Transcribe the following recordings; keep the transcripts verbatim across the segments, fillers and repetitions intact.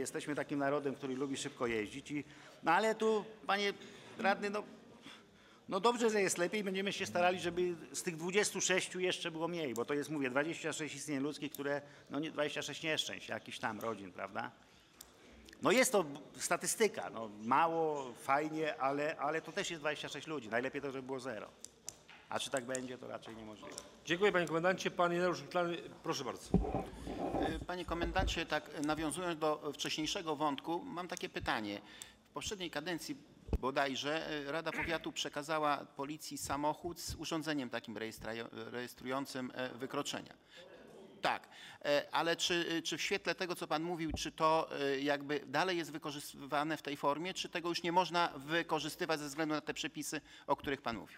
jesteśmy takim narodem, który lubi szybko jeździć. I, no ale tu, panie radny, no, no dobrze, że jest lepiej. Będziemy się starali, żeby z tych dwudziestu sześciu jeszcze było mniej, bo to jest, mówię, dwadzieścia sześć istnień ludzkich, które, no nie, dwadzieścia sześć nieszczęść, jakichś tam rodzin, prawda? No jest to statystyka, no mało, fajnie, ale, ale to też jest dwadzieścia sześć ludzi. Najlepiej to, żeby było zero. A czy tak będzie, to raczej niemożliwe. Dziękuję panie komendancie. Pan Ireneusz Wiklany, proszę bardzo. Panie komendancie, tak nawiązując do wcześniejszego wątku, mam takie pytanie. W poprzedniej kadencji bodajże Rada Powiatu przekazała policji samochód z urządzeniem takim rejestrującym wykroczenia. Tak, ale czy, czy w świetle tego, co pan mówił, czy to jakby dalej jest wykorzystywane w tej formie, czy tego już nie można wykorzystywać ze względu na te przepisy, o których pan mówił?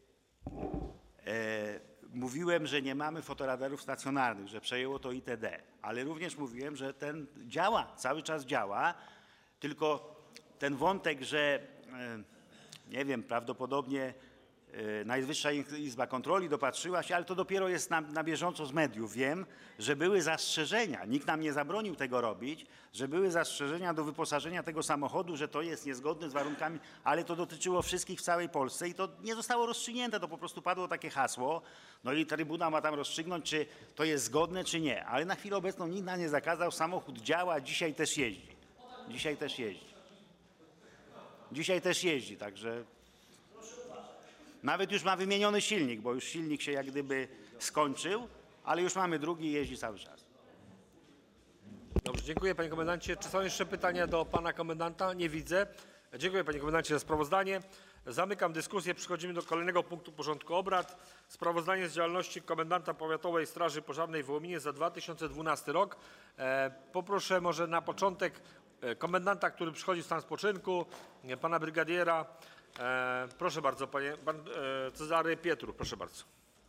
E, mówiłem, że nie mamy fotoradarów stacjonarnych, że przejęło to I T D, ale również mówiłem, że ten działa, cały czas działa, tylko ten wątek, że e, nie wiem, prawdopodobnie Najwyższa Izba Kontroli dopatrzyła się, ale to dopiero jest na, na bieżąco z mediów. Wiem, że były zastrzeżenia, nikt nam nie zabronił tego robić, że były zastrzeżenia do wyposażenia tego samochodu, że to jest niezgodne z warunkami, ale to dotyczyło wszystkich w całej Polsce i to nie zostało rozstrzygnięte, to po prostu padło takie hasło. No i Trybunał ma tam rozstrzygnąć, czy to jest zgodne, czy nie. Ale na chwilę obecną nikt nam nie zakazał, samochód działa, dzisiaj też jeździ. Dzisiaj też jeździ. Dzisiaj też jeździ, także... Nawet już ma wymieniony silnik, bo już silnik się jak gdyby skończył, ale już mamy drugi i jeździ cały czas. Dobrze, dziękuję panie komendancie. Czy są jeszcze pytania do pana komendanta? Nie widzę. Dziękuję panie komendancie za sprawozdanie. Zamykam dyskusję. Przechodzimy do kolejnego punktu porządku obrad. Sprawozdanie z działalności komendanta Powiatowej Straży Pożarnej w Wołominie za dwa tysiące dwunasty rok. E, poproszę może na początek komendanta, który przychodzi w stan spoczynku, pana brygadiera. E, proszę bardzo, panie, pan e, Cezary Pietru, proszę bardzo.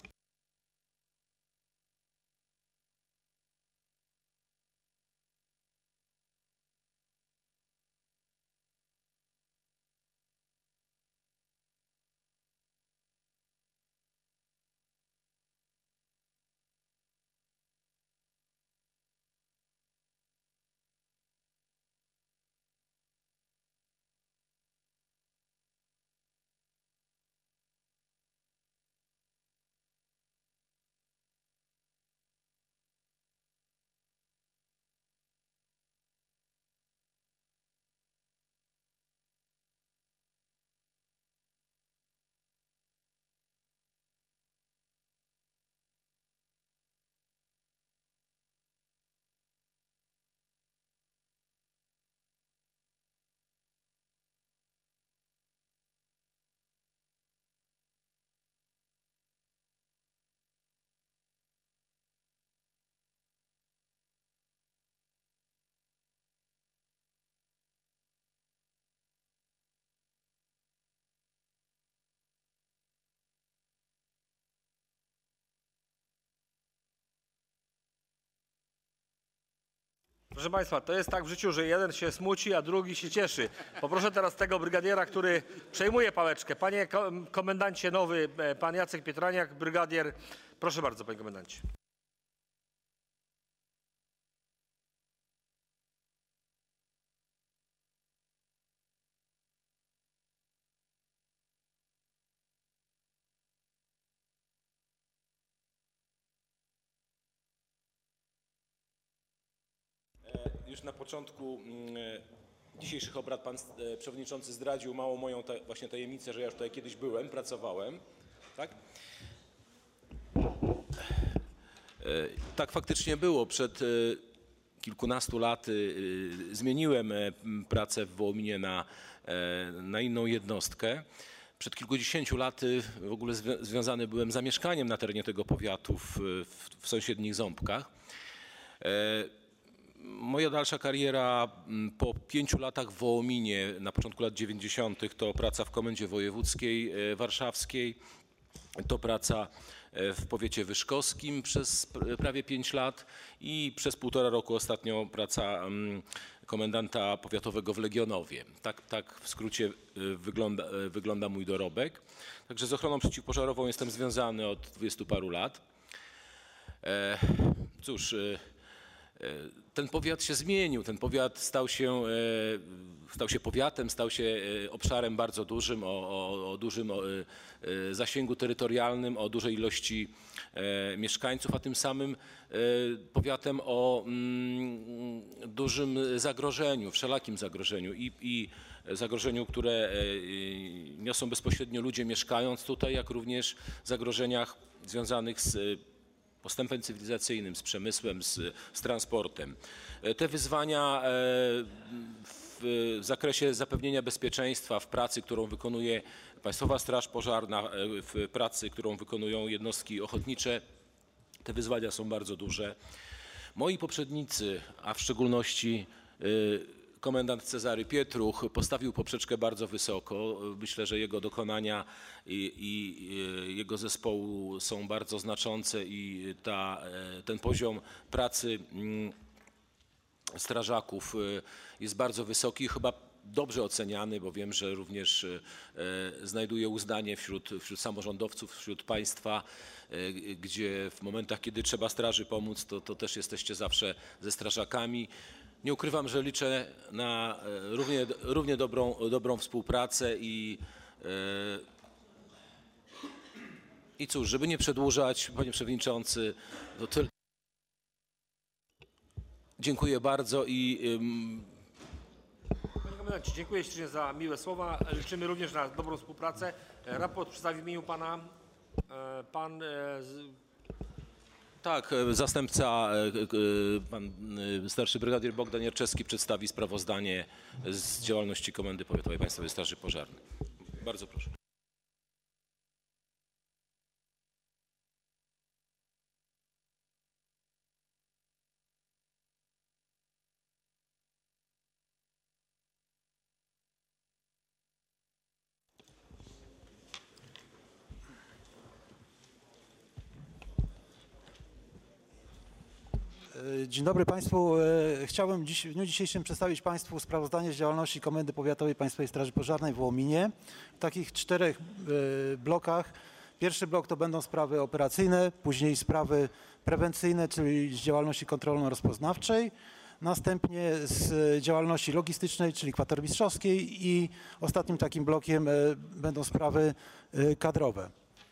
Proszę państwa, to jest tak w życiu, że jeden się smuci, a drugi się cieszy. Poproszę teraz tego brygadiera, który przejmuje pałeczkę. Panie komendancie nowy, pan Jacek Pietraniak, brygadier. Proszę bardzo, panie komendancie. Już na początku dzisiejszych obrad pan przewodniczący zdradził małą moją ta, właśnie tajemnicę, że ja już tutaj kiedyś byłem, pracowałem. Tak? Tak faktycznie było. Przed kilkunastu laty zmieniłem pracę w Wołominie na, na inną jednostkę. Przed kilkudziesięciu laty w ogóle związany byłem z zamieszkaniem na terenie tego powiatu w, w sąsiednich Ząbkach. Moja dalsza kariera po pięciu latach w Wołominie, na początku lat dziewięćdziesiątych, to praca w Komendzie Wojewódzkiej Warszawskiej, to praca w powiecie wyszkowskim przez prawie pięć lat i przez półtora roku ostatnio praca komendanta powiatowego w Legionowie. Tak, tak w skrócie wygląda, wygląda mój dorobek. Także z ochroną przeciwpożarową jestem związany od dwudziestu paru lat. Cóż, ten powiat się zmienił, ten powiat stał się, stał się powiatem, stał się obszarem bardzo dużym, o, o, o dużym o, zasięgu terytorialnym, o dużej ilości mieszkańców, a tym samym powiatem o mm, dużym zagrożeniu, wszelakim zagrożeniu i, i zagrożeniu, które niosą bezpośrednio ludzie mieszkając tutaj, jak również zagrożeniach związanych z postępem cywilizacyjnym, z przemysłem, z, z transportem. Te wyzwania w zakresie zapewnienia bezpieczeństwa w pracy, którą wykonuje Państwowa Straż Pożarna, w pracy, którą wykonują jednostki ochotnicze, te wyzwania są bardzo duże. Moi poprzednicy, a w szczególności komendant Cezary Pietruch postawił poprzeczkę bardzo wysoko. Myślę, że jego dokonania i, i jego zespołu są bardzo znaczące i ta, ten poziom pracy strażaków jest bardzo wysoki, chyba dobrze oceniany, bo wiem, że również znajduje uznanie wśród, wśród samorządowców, wśród państwa, gdzie w momentach, kiedy trzeba straży pomóc, to, to też jesteście zawsze ze strażakami. Nie ukrywam, że liczę na równie, równie dobrą, dobrą współpracę i, i cóż, żeby nie przedłużać, panie przewodniczący, to tyle. Dziękuję bardzo i Panie komendancie, dziękuję ślicznie za miłe słowa. Liczymy również na dobrą współpracę. Raport przedstawi w imieniu pana pan tak, zastępca, pan starszy brygadier Bogdan Jarczewski przedstawi sprawozdanie z działalności Komendy Powiatowej Państwowej Straży Pożarnej. Bardzo proszę. Dzień dobry Państwu. Chciałbym dziś, w dniu dzisiejszym przedstawić Państwu sprawozdanie z działalności Komendy Powiatowej Państwowej Straży Pożarnej w Wołominie w takich czterech blokach. Pierwszy blok to będą sprawy operacyjne, później sprawy prewencyjne, czyli z działalności kontrolno-rozpoznawczej, następnie z działalności logistycznej, czyli kwatermistrzowskiej i ostatnim takim blokiem będą sprawy kadrowe.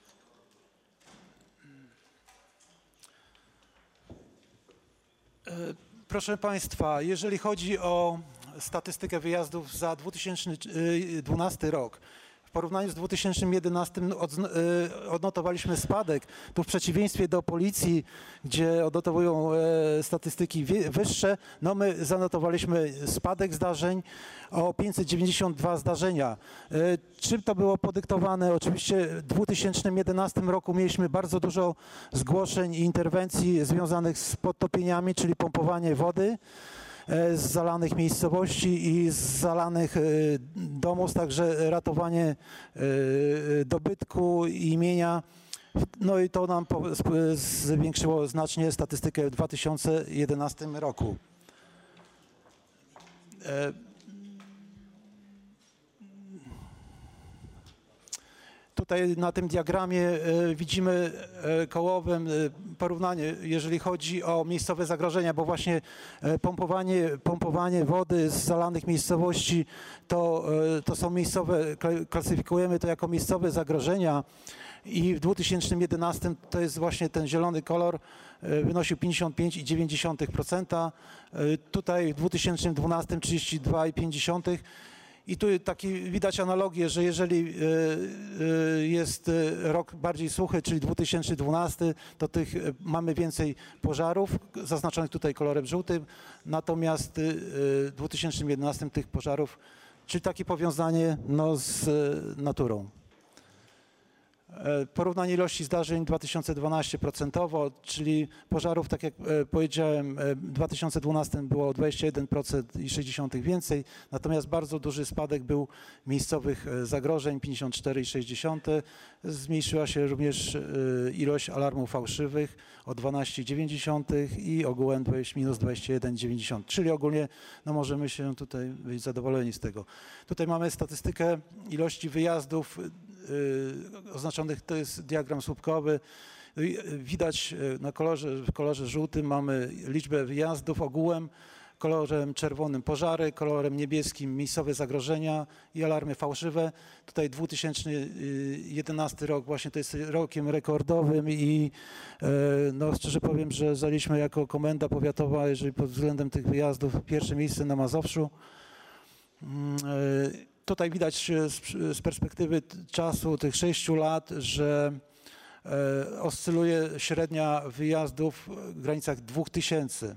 Proszę Państwa, jeżeli chodzi o statystykę wyjazdów za dwa tysiące dwunasty rok, w porównaniu z dwa tysiące jedenastym odnotowaliśmy spadek. Tu w przeciwieństwie do policji, gdzie odnotowują statystyki wyższe, no my zanotowaliśmy spadek zdarzeń o pięćset dziewięćdziesiąt dwa zdarzenia. Czym to było podyktowane? Oczywiście w dwa tysiące jedenastym roku mieliśmy bardzo dużo zgłoszeń i interwencji związanych z podtopieniami, czyli pompowanie wody z zalanych miejscowości i z zalanych domów, także ratowanie dobytku i mienia. No i to nam zwiększyło znacznie statystykę w dwa tysiące jedenastym roku. Tutaj na tym diagramie widzimy kołowym porównanie, jeżeli chodzi o miejscowe zagrożenia, bo właśnie pompowanie, pompowanie wody z zalanych miejscowości to, to są miejscowe, klasyfikujemy to jako miejscowe zagrożenia i w dwa tysiące jedenastym to jest właśnie ten zielony kolor, wynosił pięćdziesiąt pięć przecinek dziewięć procent, tutaj w dwa tysiące dwunastym trzydzieści dwa przecinek pięć procent. I tu taki widać analogię, że jeżeli jest rok bardziej suchy, czyli dwa tysiące dwunasty, to tych mamy więcej pożarów, zaznaczonych tutaj kolorem żółtym, natomiast w dwa tysiące jedenastym tych pożarów, czyli takie powiązanie no, z naturą. Porównanie ilości zdarzeń dwa tysiące dwunasty procentowo, czyli pożarów, tak jak powiedziałem, w dwa tysiące dwunastym było o dwadzieścia jeden przecinek sześć procent więcej, natomiast bardzo duży spadek był miejscowych zagrożeń, pięćdziesiąt cztery przecinek sześć procent. Zmniejszyła się również ilość alarmów fałszywych o dwanaście przecinek dziewięć procent i ogółem minus dwadzieścia jeden przecinek dziewięć procent. Czyli ogólnie no, możemy się tutaj być zadowoleni z tego. Tutaj mamy statystykę ilości wyjazdów oznaczonych, to jest diagram słupkowy, Widać na kolorze, w kolorze żółtym mamy liczbę wyjazdów ogółem, kolorem czerwonym pożary, kolorem niebieskim miejscowe zagrożenia i alarmy fałszywe. Tutaj dwa tysiące jedenasty rok właśnie to jest rokiem rekordowym i no, szczerze powiem, że zajęliśmy jako komenda powiatowa, jeżeli pod względem tych wyjazdów, pierwsze miejsce na Mazowszu. Tutaj widać z perspektywy czasu tych sześciu lat, że oscyluje średnia wyjazdów w granicach dwóch tysięcy.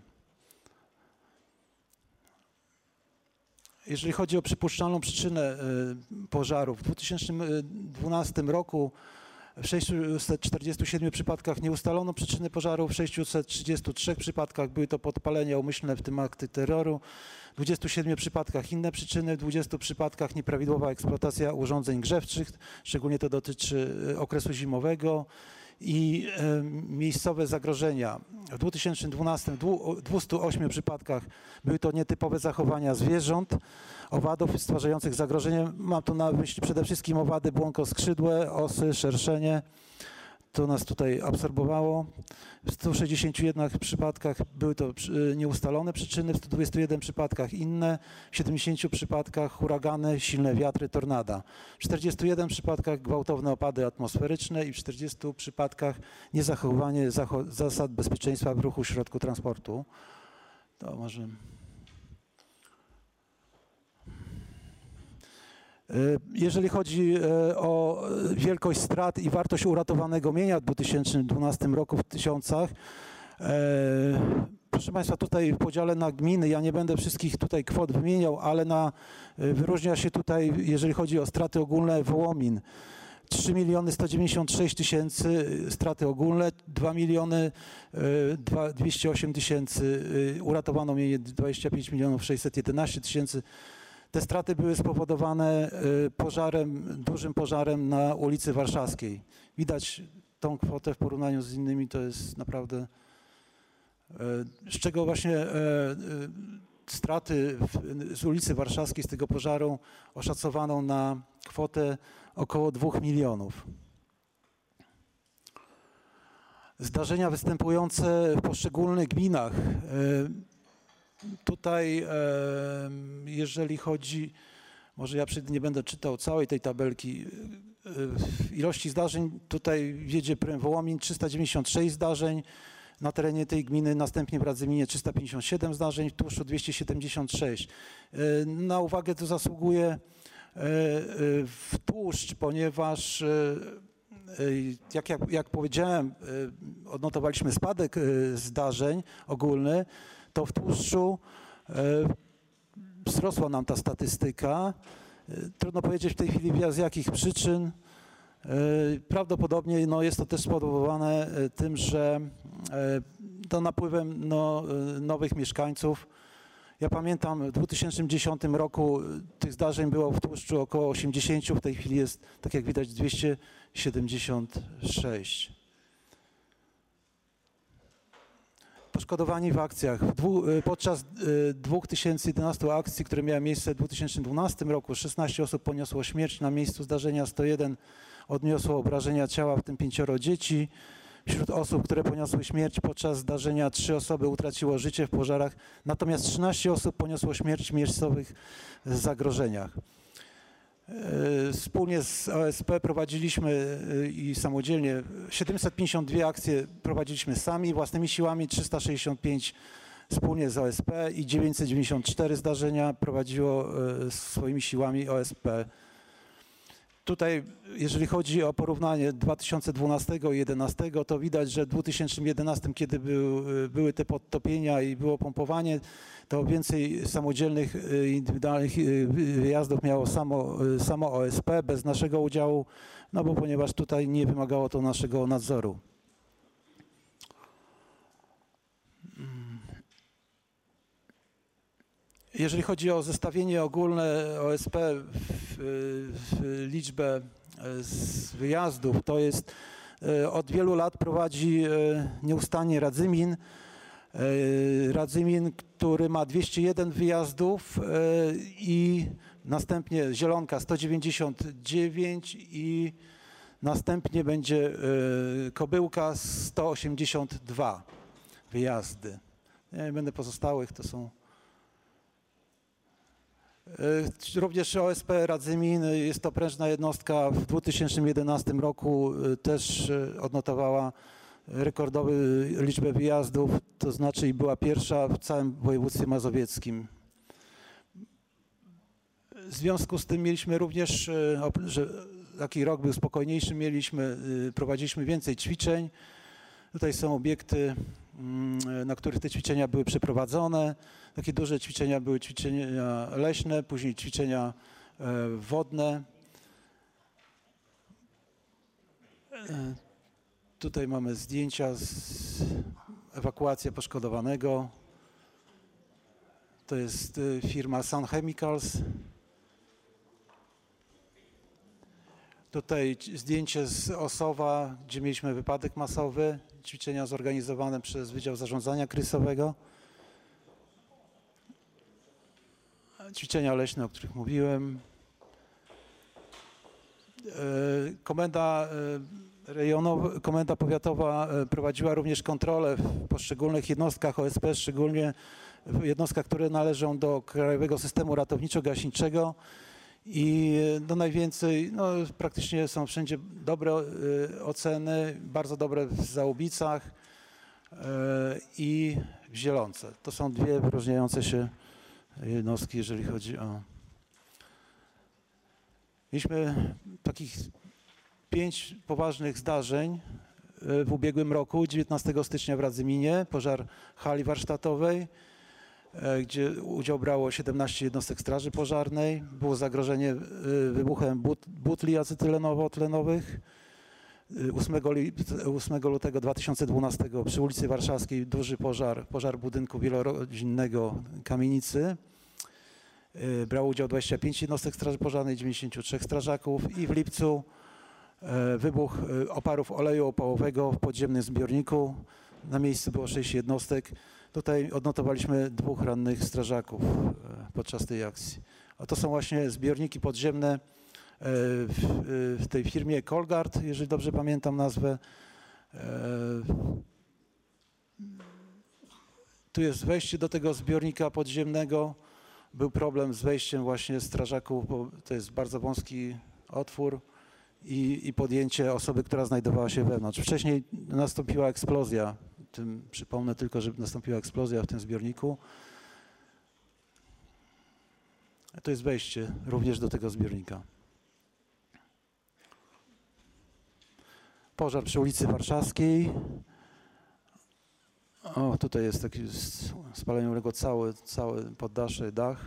Jeżeli chodzi o przypuszczalną przyczynę pożarów, w dwa tysiące dwunastym roku w sześciuset czterdziestu siedmiu przypadkach nie ustalono przyczyny pożaru, w sześciuset trzydziestu trzech przypadkach były to podpalenia umyślne, w tym akty terroru, w dwudziestu siedmiu przypadkach inne przyczyny, w dwudziestu przypadkach nieprawidłowa eksploatacja urządzeń grzewczych, szczególnie to dotyczy okresu zimowego i e, miejscowe zagrożenia. W dwa tysiące dwunastym w dwustu ośmiu przypadkach były to nietypowe zachowania zwierząt, owadów stwarzających zagrożenie. Mam tu na myśli przede wszystkim owady błonkoskrzydłe, osy, szerszenie. To nas tutaj absorbowało. W stu sześćdziesięciu jednych przypadkach były to nieustalone przyczyny, w stu dwudziestu jeden przypadkach inne, w siedemdziesięciu przypadkach huragany, silne wiatry, tornada. W czterdziestu jeden przypadkach gwałtowne opady atmosferyczne i w czterdziestu przypadkach niezachowanie zasad bezpieczeństwa w ruchu w środku transportu. To może... Jeżeli chodzi o wielkość strat i wartość uratowanego mienia w dwa tysiące dwunastym roku w tysiącach, proszę Państwa, tutaj w podziale na gminy, ja nie będę wszystkich tutaj kwot wymieniał, ale na, wyróżnia się tutaj, jeżeli chodzi o straty ogólne, Wołomin. trzy miliony sto dziewięćdziesiąt sześć tysięcy straty ogólne, dwa miliony dwieście osiem tysięcy, uratowano mienie dwadzieścia pięć milionów sześćset jedenaście tysięcy. Te straty były spowodowane pożarem, dużym pożarem na ulicy Warszawskiej. Widać tą kwotę w porównaniu z innymi, to jest naprawdę, z czego właśnie straty z ulicy Warszawskiej, z tego pożaru oszacowano na kwotę około dwóch milionów. Zdarzenia występujące w poszczególnych gminach. Tutaj, jeżeli chodzi, może ja nie będę czytał całej tej tabelki, ilości zdarzeń, tutaj wiedzie prym Wołomin trzysta dziewięćdziesiąt sześć zdarzeń, na terenie tej gminy, następnie w Radzyminie trzysta pięćdziesiąt siedem zdarzeń, w Tłuszczu dwieście siedemdziesiąt sześć. Na uwagę tu zasługuje w Tłuszcz, ponieważ jak, jak, jak powiedziałem, odnotowaliśmy spadek zdarzeń ogólny, to w Tłuszczu wzrosła nam ta statystyka. Trudno powiedzieć w tej chwili z jakich przyczyn. Prawdopodobnie no, jest to też spowodowane tym, że to napływem no, nowych mieszkańców. Ja pamiętam w dwa tysiące dziesiątym roku tych zdarzeń było w Tłuszczu około osiemdziesiąt, w tej chwili jest, tak jak widać, dwieście siedemdziesiąt sześć. Poszkodowani w akcjach. Dwu, podczas dwa tysiące jedenastu akcji, które miały miejsce w dwa tysiące dwunastym roku, szesnaście osób poniosło śmierć na miejscu zdarzenia, sto jeden odniosło obrażenia ciała, w tym pięcioro dzieci. Wśród osób, które poniosły śmierć podczas zdarzenia, trzy osoby utraciło życie w pożarach, natomiast trzynaście osób poniosło śmierć w miejscowych zagrożeniach. Wspólnie z O S P prowadziliśmy i samodzielnie siedemset pięćdziesiąt dwie akcje prowadziliśmy sami, własnymi siłami, trzysta sześćdziesiąt pięć wspólnie z O S P i dziewięćset dziewięćdziesiąt cztery zdarzenia prowadziło swoimi siłami O S P. Tutaj, jeżeli chodzi o porównanie dwa tysiące dwunastego i dwa tysiące jedenastego, to widać, że w dwa tysiące jedenastym, kiedy był, były te podtopienia i było pompowanie, to więcej samodzielnych, indywidualnych wyjazdów miało samo, samo O S P bez naszego udziału, no bo ponieważ tutaj nie wymagało to naszego nadzoru. Jeżeli chodzi o zestawienie ogólne O S P w, w liczbę z wyjazdów, to jest od wielu lat prowadzi nieustannie Radzymin. Radzymin, który ma dwieście jeden wyjazdów i następnie Zielonka sto dziewięćdziesiąt dziewięć i Następnie będzie e, Kobyłka sto osiemdziesiąt dwa wyjazdy. Ja nie będę pozostałych, to są... E, Również O S P Radzymin, jest to prężna jednostka, w dwa tysiące jedenastym roku e, też e, odnotowała rekordową liczbę wyjazdów, to znaczy i była pierwsza w całym województwie mazowieckim. W związku z tym mieliśmy również, że taki rok był spokojniejszy, mieliśmy, prowadziliśmy więcej ćwiczeń. Tutaj są obiekty, na których te ćwiczenia były przeprowadzone. Takie duże ćwiczenia były ćwiczenia leśne, później ćwiczenia wodne. Tutaj mamy zdjęcia z ewakuacji poszkodowanego. To jest firma Sun Chemicals. Tutaj zdjęcie z Osowa, gdzie mieliśmy wypadek masowy, ćwiczenia zorganizowane przez Wydział Zarządzania Kryzysowego. Ćwiczenia leśne, o których mówiłem. Komenda rejonowa, komenda powiatowa prowadziła również kontrolę w poszczególnych jednostkach O S P, szczególnie w jednostkach, które należą do Krajowego Systemu Ratowniczo-Gaśniczego. I no najwięcej, no praktycznie są wszędzie dobre oceny, bardzo dobre w Załubicach i w Zielonce. To są dwie wyróżniające się jednostki, jeżeli chodzi o... Mieliśmy takich pięć poważnych zdarzeń w ubiegłym roku, dziewiętnastego stycznia w Radzyminie, pożar hali warsztatowej, gdzie udział brało siedemnaście jednostek straży pożarnej. Było zagrożenie wybuchem but, butli acetylenowo-tlenowych. ósmego lutego dwa tysiące dwunastego przy ulicy Warszawskiej duży pożar, pożar budynku wielorodzinnego Kamienicy. Brało udział dwadzieścia pięć jednostek straży pożarnej, dziewięćdziesięciu trzech strażaków i w lipcu wybuch oparów oleju opałowego w podziemnym zbiorniku. Na miejscu było sześć jednostek. Tutaj odnotowaliśmy dwóch rannych strażaków podczas tej akcji. A to są właśnie zbiorniki podziemne w, w tej firmie Colgard, jeżeli dobrze pamiętam nazwę. Tu jest wejście do tego zbiornika podziemnego. Był problem z wejściem właśnie strażaków, bo to jest bardzo wąski otwór i, i podjęcie osoby, która znajdowała się wewnątrz. Wcześniej nastąpiła eksplozja. Tym, przypomnę tylko, że nastąpiła eksplozja w tym zbiorniku. To jest wejście również do tego zbiornika. Pożar przy ulicy Warszawskiej. O, tutaj jest taki spalenie uległo cały, cały poddasze, dach.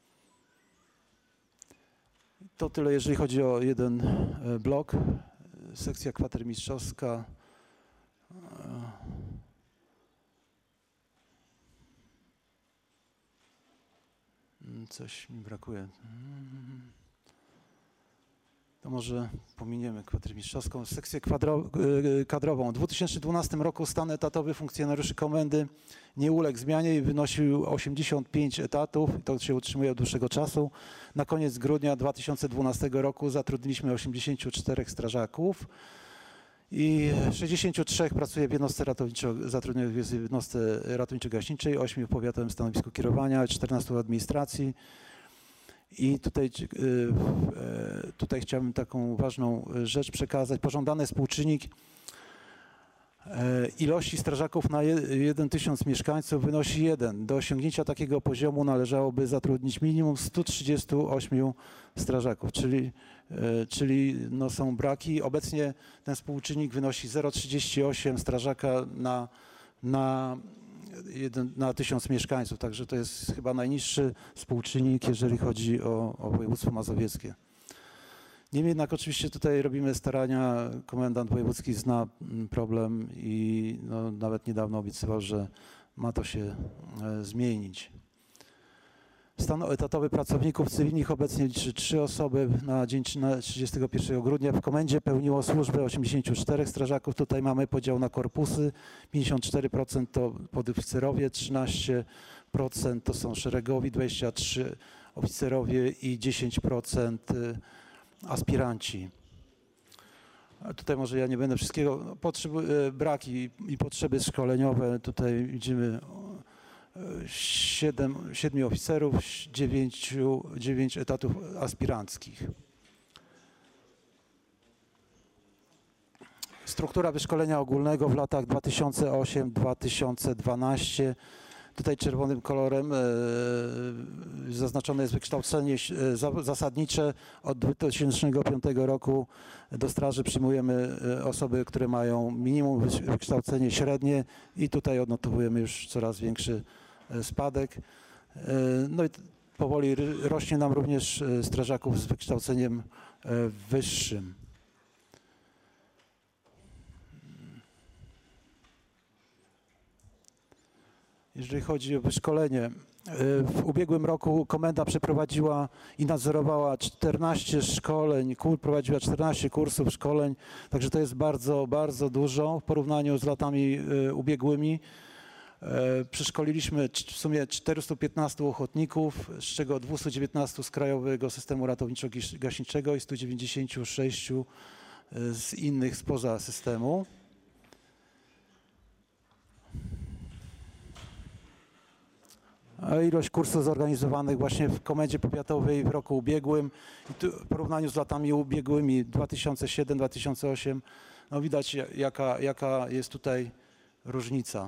To tyle, jeżeli chodzi o jeden blok. Sekcja kwatermistrzowska. Coś mi brakuje. To może pominiemy kwatermistrzowską. Sekcję kwadro, kadrową. W dwa tysiące dwunastym roku stan etatowy funkcjonariuszy komendy nie uległ zmianie i wynosił osiemdziesiąt pięć etatów. To się utrzymuje od dłuższego czasu. Na koniec grudnia dwa tysiące dwunastego roku zatrudniliśmy osiemdziesięciu czterech strażaków i sześćdziesięciu trzech pracuje w jednostce ratowniczo, zatrudnionych w jednostce ratowniczo-gaśniczej, ośmiu w powiatowym stanowisku kierowania, czternastu w administracji. I tutaj, tutaj chciałbym taką ważną rzecz przekazać. Pożądany współczynnik ilości strażaków na jeden tysiąc mieszkańców wynosi jeden. Do osiągnięcia takiego poziomu należałoby zatrudnić minimum stu trzydziestu ośmiu strażaków, czyli, czyli no są braki. Obecnie ten współczynnik wynosi zero przecinek trzydzieści osiem strażaka na, na, jeden, na tysiąc mieszkańców, także to jest chyba najniższy współczynnik, jeżeli chodzi o, o województwo mazowieckie. Niemniej jednak oczywiście tutaj robimy starania, komendant wojewódzki zna problem i no, nawet niedawno obiecywał, że ma to się e, zmienić. Stan etatowy pracowników cywilnych obecnie liczy trzy osoby. Na dzień trzydziestego pierwszego grudnia w komendzie pełniło służbę osiemdziesięciu czterech strażaków. Tutaj mamy podział na korpusy. pięćdziesiąt cztery procent to podoficerowie, trzynaście procent to są szeregowi, dwadzieścia trzy procent oficerowie i dziesięć procent aspiranci. A tutaj może ja nie będę wszystkiego, no, potrzeby, braki i potrzeby szkoleniowe, tutaj widzimy siedem, siedmiu oficerów, dziewięciu, dziewięć etatów aspiranckich. Struktura wyszkolenia ogólnego w latach dwa tysiące ósmym do dwa tysiące dwunastego. Tutaj czerwonym kolorem e, zaznaczone jest wykształcenie e, za, zasadnicze. Od dwa tysiące piątego roku do straży przyjmujemy e, osoby, które mają minimum wykształcenie średnie i tutaj odnotowujemy już coraz większy e, spadek. E, no i powoli rośnie nam również e, strażaków z wykształceniem e, wyższym. Jeżeli chodzi o wyszkolenie, w ubiegłym roku komenda przeprowadziła i nadzorowała czternaście szkoleń, prowadziła czternaście kursów szkoleń, także to jest bardzo, bardzo dużo w porównaniu z latami ubiegłymi. Przeszkoliliśmy w sumie czterystu piętnastu ochotników, z czego dwieście dziewiętnaście z Krajowego Systemu Ratowniczo-Gaśniczego i stu dziewięćdziesięciu sześciu z innych spoza systemu. Ilość kursów zorganizowanych właśnie w Komendzie Powiatowej w roku ubiegłym i tu w porównaniu z latami ubiegłymi dwa tysiące siódmy do dwa tysiące ósmego, no widać jaka, jaka jest tutaj różnica.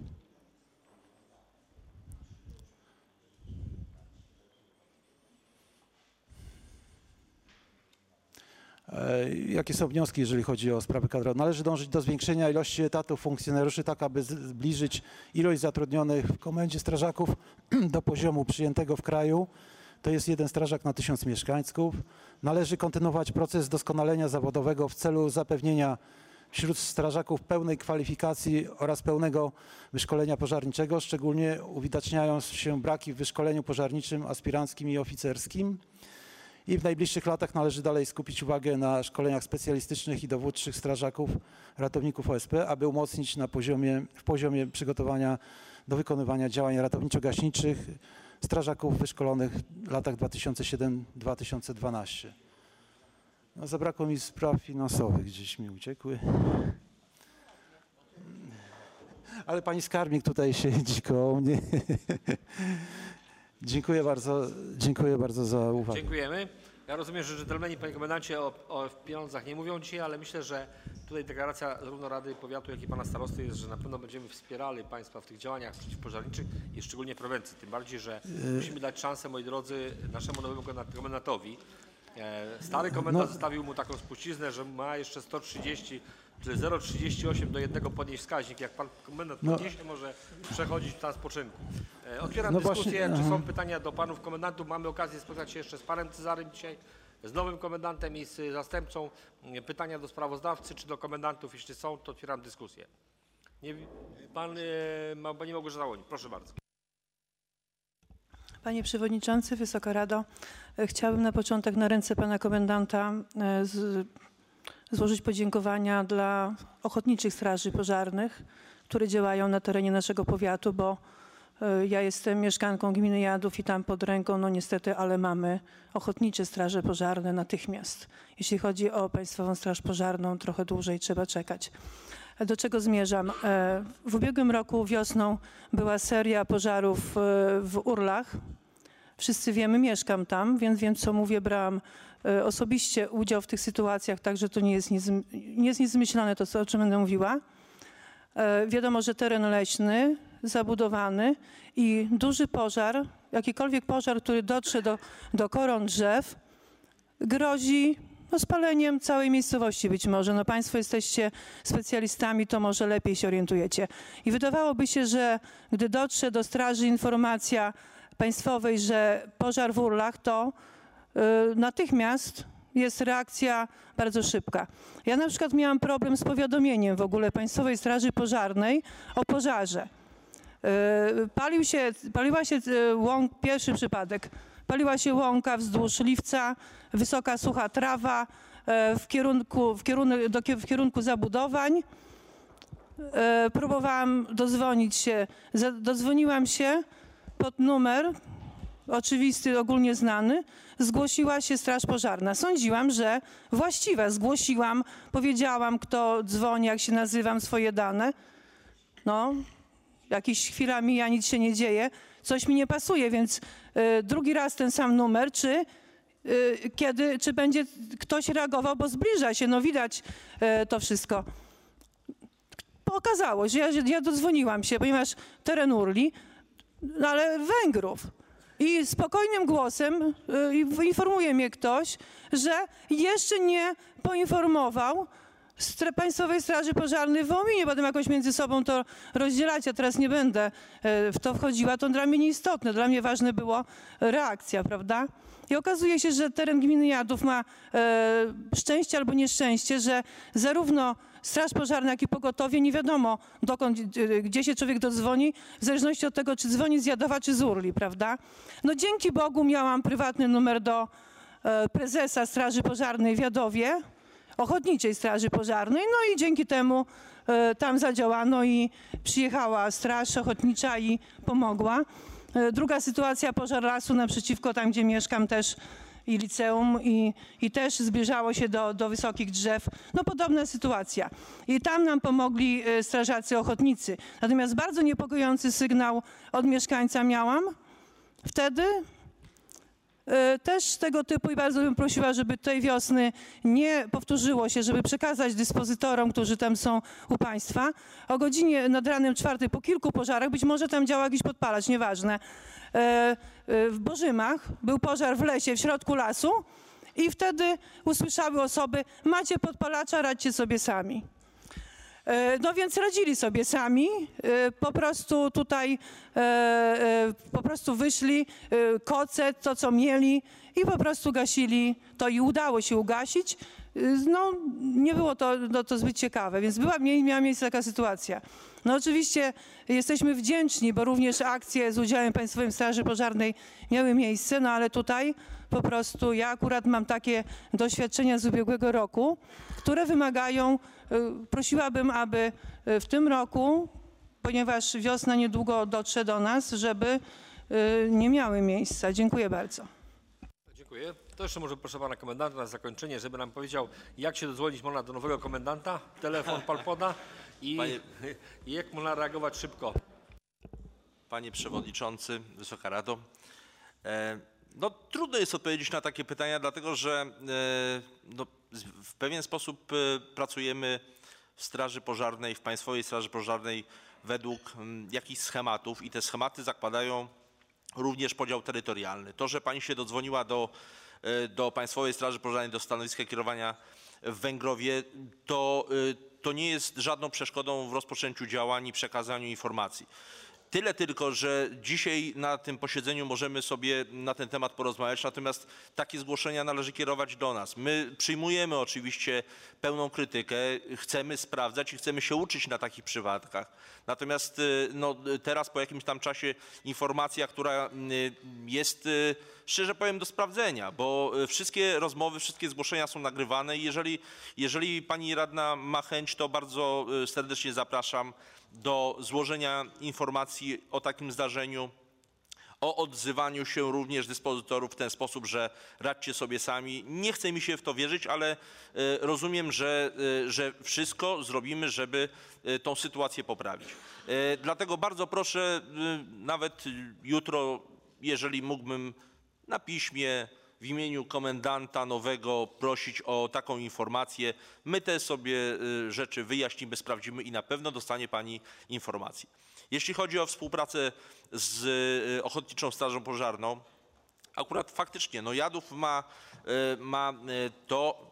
Jakie są wnioski, jeżeli chodzi o sprawy kadrowe? Należy dążyć do zwiększenia ilości etatów funkcjonariuszy, tak aby zbliżyć ilość zatrudnionych w komendzie strażaków do poziomu przyjętego w kraju. To jest jeden strażak na tysiąc mieszkańców. Należy kontynuować proces doskonalenia zawodowego w celu zapewnienia wśród strażaków pełnej kwalifikacji oraz pełnego wyszkolenia pożarniczego, szczególnie uwidaczniają się braki w wyszkoleniu pożarniczym, aspiranckim i oficerskim. I w najbliższych latach należy dalej skupić uwagę na szkoleniach specjalistycznych i dowódczych strażaków, ratowników O S P, aby umocnić na poziomie, w poziomie przygotowania do wykonywania działań ratowniczo-gaśniczych strażaków wyszkolonych w latach dwa tysiące siódmy do dwa tysiące dwunastego. No, zabrakło mi spraw finansowych, gdzieś mi uciekły. Ale pani skarbnik tutaj siedzi koło mnie. Dziękuję bardzo, dziękuję bardzo za uwagę. Dziękujemy. Ja rozumiem, że dżentelmeni, panie komendancie, o, o pieniądzach nie mówią dzisiaj, ale myślę, że tutaj deklaracja zarówno Rady Powiatu, jak i pana starosty jest, że na pewno będziemy wspierali państwa w tych działaniach przeciwpożarniczych i szczególnie prewencji. Tym bardziej, że musimy dać szansę, moi drodzy, naszemu nowemu komendantowi. Stary komendant no. zostawił mu taką spuściznę, że ma jeszcze sto trzydzieści, czyli zero przecinek trzydzieści osiem do jednego podnieść wskaźnik. Jak pan komendant no. podniesie, może przechodzić w stan spoczynku. Otwieram no dyskusję. właśnie, Czy są pytania do panów komendantów? Mamy okazję spotkać się jeszcze z panem Cezarym dzisiaj, z nowym komendantem i z zastępcą. Pytania do sprawozdawcy czy do komendantów? Jeśli są, to otwieram dyskusję. Nie, pan, pani Małgorzata Łoń, proszę bardzo. Panie Przewodniczący, Wysoka Rado, chciałabym na początek na ręce pana komendanta z, złożyć podziękowania dla ochotniczych straży pożarnych, które działają na terenie naszego powiatu, bo ja jestem mieszkanką gminy Jadów i tam pod ręką, no niestety, ale mamy ochotnicze straże pożarne natychmiast. Jeśli chodzi o Państwową Straż Pożarną, trochę dłużej trzeba czekać. Do czego zmierzam? W ubiegłym roku wiosną była seria pożarów w Urlach. Wszyscy wiemy, mieszkam tam, więc wiem, co mówię. Brałam osobiście udział w tych sytuacjach, także to nie jest nic, nie jest nic zmyślone, to o czym będę mówiła. Wiadomo, że teren leśny, zabudowany i duży pożar, jakikolwiek pożar, który dotrze do, do koron drzew, grozi no, spaleniem całej miejscowości być może. No, państwo jesteście specjalistami, to może lepiej się orientujecie. I wydawałoby się, że gdy dotrze do straży informacja państwowej, że pożar w Urlach, to yy, natychmiast jest reakcja bardzo szybka. Ja na przykład miałam problem z powiadomieniem w ogóle Państwowej Straży Pożarnej o pożarze. Yy, palił się, paliła się łąk, pierwszy przypadek, paliła się łąka wzdłuż Liwca, wysoka, sucha trawa yy, w, kierunku, w, kierunek, do, w kierunku zabudowań. Yy, próbowałam dodzwonić się, dodzwoniłam się pod numer oczywisty, ogólnie znany, zgłosiła się Straż Pożarna. Sądziłam, że właściwa. Zgłosiłam, powiedziałam, kto dzwoni, jak się nazywam, swoje dane. No, jakaś chwila mija, nic się nie dzieje, coś mi nie pasuje, więc y, drugi raz ten sam numer, czy y, kiedy, czy będzie ktoś reagował, bo zbliża się, no widać y, to wszystko. Okazało się, ja, ja dodzwoniłam się, ponieważ teren Urli, no ale Węgrów. I spokojnym głosem y, informuje mnie ktoś, że jeszcze nie poinformował Stra- Państwowej Straży Pożarnej w Wołominie, potem jakoś między sobą to rozdzielać, ja teraz nie będę y, w to wchodziła, to dla mnie nieistotne, dla mnie ważne było reakcja, prawda? I okazuje się, że teren gminy Jadów ma y, szczęście albo nieszczęście, że zarówno Straż Pożarna, jak i pogotowie, nie wiadomo dokąd, gdzie się człowiek dodzwoni, w zależności od tego, czy dzwoni z Jadowa, czy z Urli, prawda? No dzięki Bogu miałam prywatny numer do e, prezesa Straży Pożarnej w Jadowie, Ochotniczej Straży Pożarnej, no i dzięki temu e, tam zadziałano i przyjechała Straż Ochotnicza i pomogła. E, druga sytuacja, pożar lasu naprzeciwko, tam gdzie mieszkam też, i liceum i, i też zbliżało się do, do wysokich drzew. No podobna sytuacja. I tam nam pomogli y, strażacy ochotnicy. Natomiast bardzo niepokojący sygnał od mieszkańca miałam wtedy. Y, też tego typu i bardzo bym prosiła, żeby tej wiosny nie powtórzyło się, żeby przekazać dyspozytorom, którzy tam są u Państwa. O godzinie nad ranem czwartej po kilku pożarach, być może tam działa jakiś podpalacz, nieważne. W Bożymach był pożar w lesie, w środku lasu i wtedy usłyszały osoby, macie podpalacza, radźcie sobie sami. No więc radzili sobie sami, po prostu tutaj po prostu wyszli, koce, to co mieli i po prostu gasili to i udało się ugasić. No nie było to, no, to zbyt ciekawe, więc była, miała miejsce taka sytuacja. No oczywiście jesteśmy wdzięczni, bo również akcje z udziałem Państwowej Straży Pożarnej miały miejsce, no ale tutaj po prostu ja akurat mam takie doświadczenia z ubiegłego roku, które wymagają, prosiłabym, aby w tym roku, ponieważ wiosna niedługo dotrze do nas, żeby nie miały miejsca. Dziękuję bardzo. Dziękuję. To jeszcze może proszę pana komendanta na zakończenie, żeby nam powiedział, jak się dodzwonić można do nowego komendanta, telefon pan poda i, Panie, i jak można reagować szybko. Panie Przewodniczący, Wysoka Rado. E, no, trudno jest odpowiedzieć na takie pytania, dlatego że e, no, w pewien sposób e, pracujemy w Straży Pożarnej, w Państwowej Straży Pożarnej według m, jakichś schematów i te schematy zakładają również podział terytorialny. To, że pani się dodzwoniła do, do Państwowej Straży Pożarnej, do stanowiska kierowania w Węgrowie, to, to nie jest żadną przeszkodą w rozpoczęciu działań i przekazaniu informacji. Tyle tylko, że dzisiaj na tym posiedzeniu możemy sobie na ten temat porozmawiać, natomiast takie zgłoszenia należy kierować do nas. My przyjmujemy oczywiście pełną krytykę, chcemy sprawdzać i chcemy się uczyć na takich przypadkach. Natomiast no, teraz po jakimś tam czasie informacja, która jest, szczerze powiem, do sprawdzenia, bo wszystkie rozmowy, wszystkie zgłoszenia są nagrywane i jeżeli, jeżeli pani radna ma chęć, to bardzo serdecznie zapraszam do złożenia informacji o takim zdarzeniu, o odzywaniu się również dyspozytorów w ten sposób, że radźcie sobie sami. Nie chce mi się w to wierzyć, ale rozumiem, że, że wszystko zrobimy, żeby tą sytuację poprawić. Dlatego bardzo proszę, nawet jutro, jeżeli mógłbym na piśmie, w imieniu komendanta nowego prosić o taką informację. My te sobie rzeczy wyjaśnimy, sprawdzimy i na pewno dostanie pani informację. Jeśli chodzi o współpracę z Ochotniczą Strażą Pożarną, akurat faktycznie no Jadów ma, ma to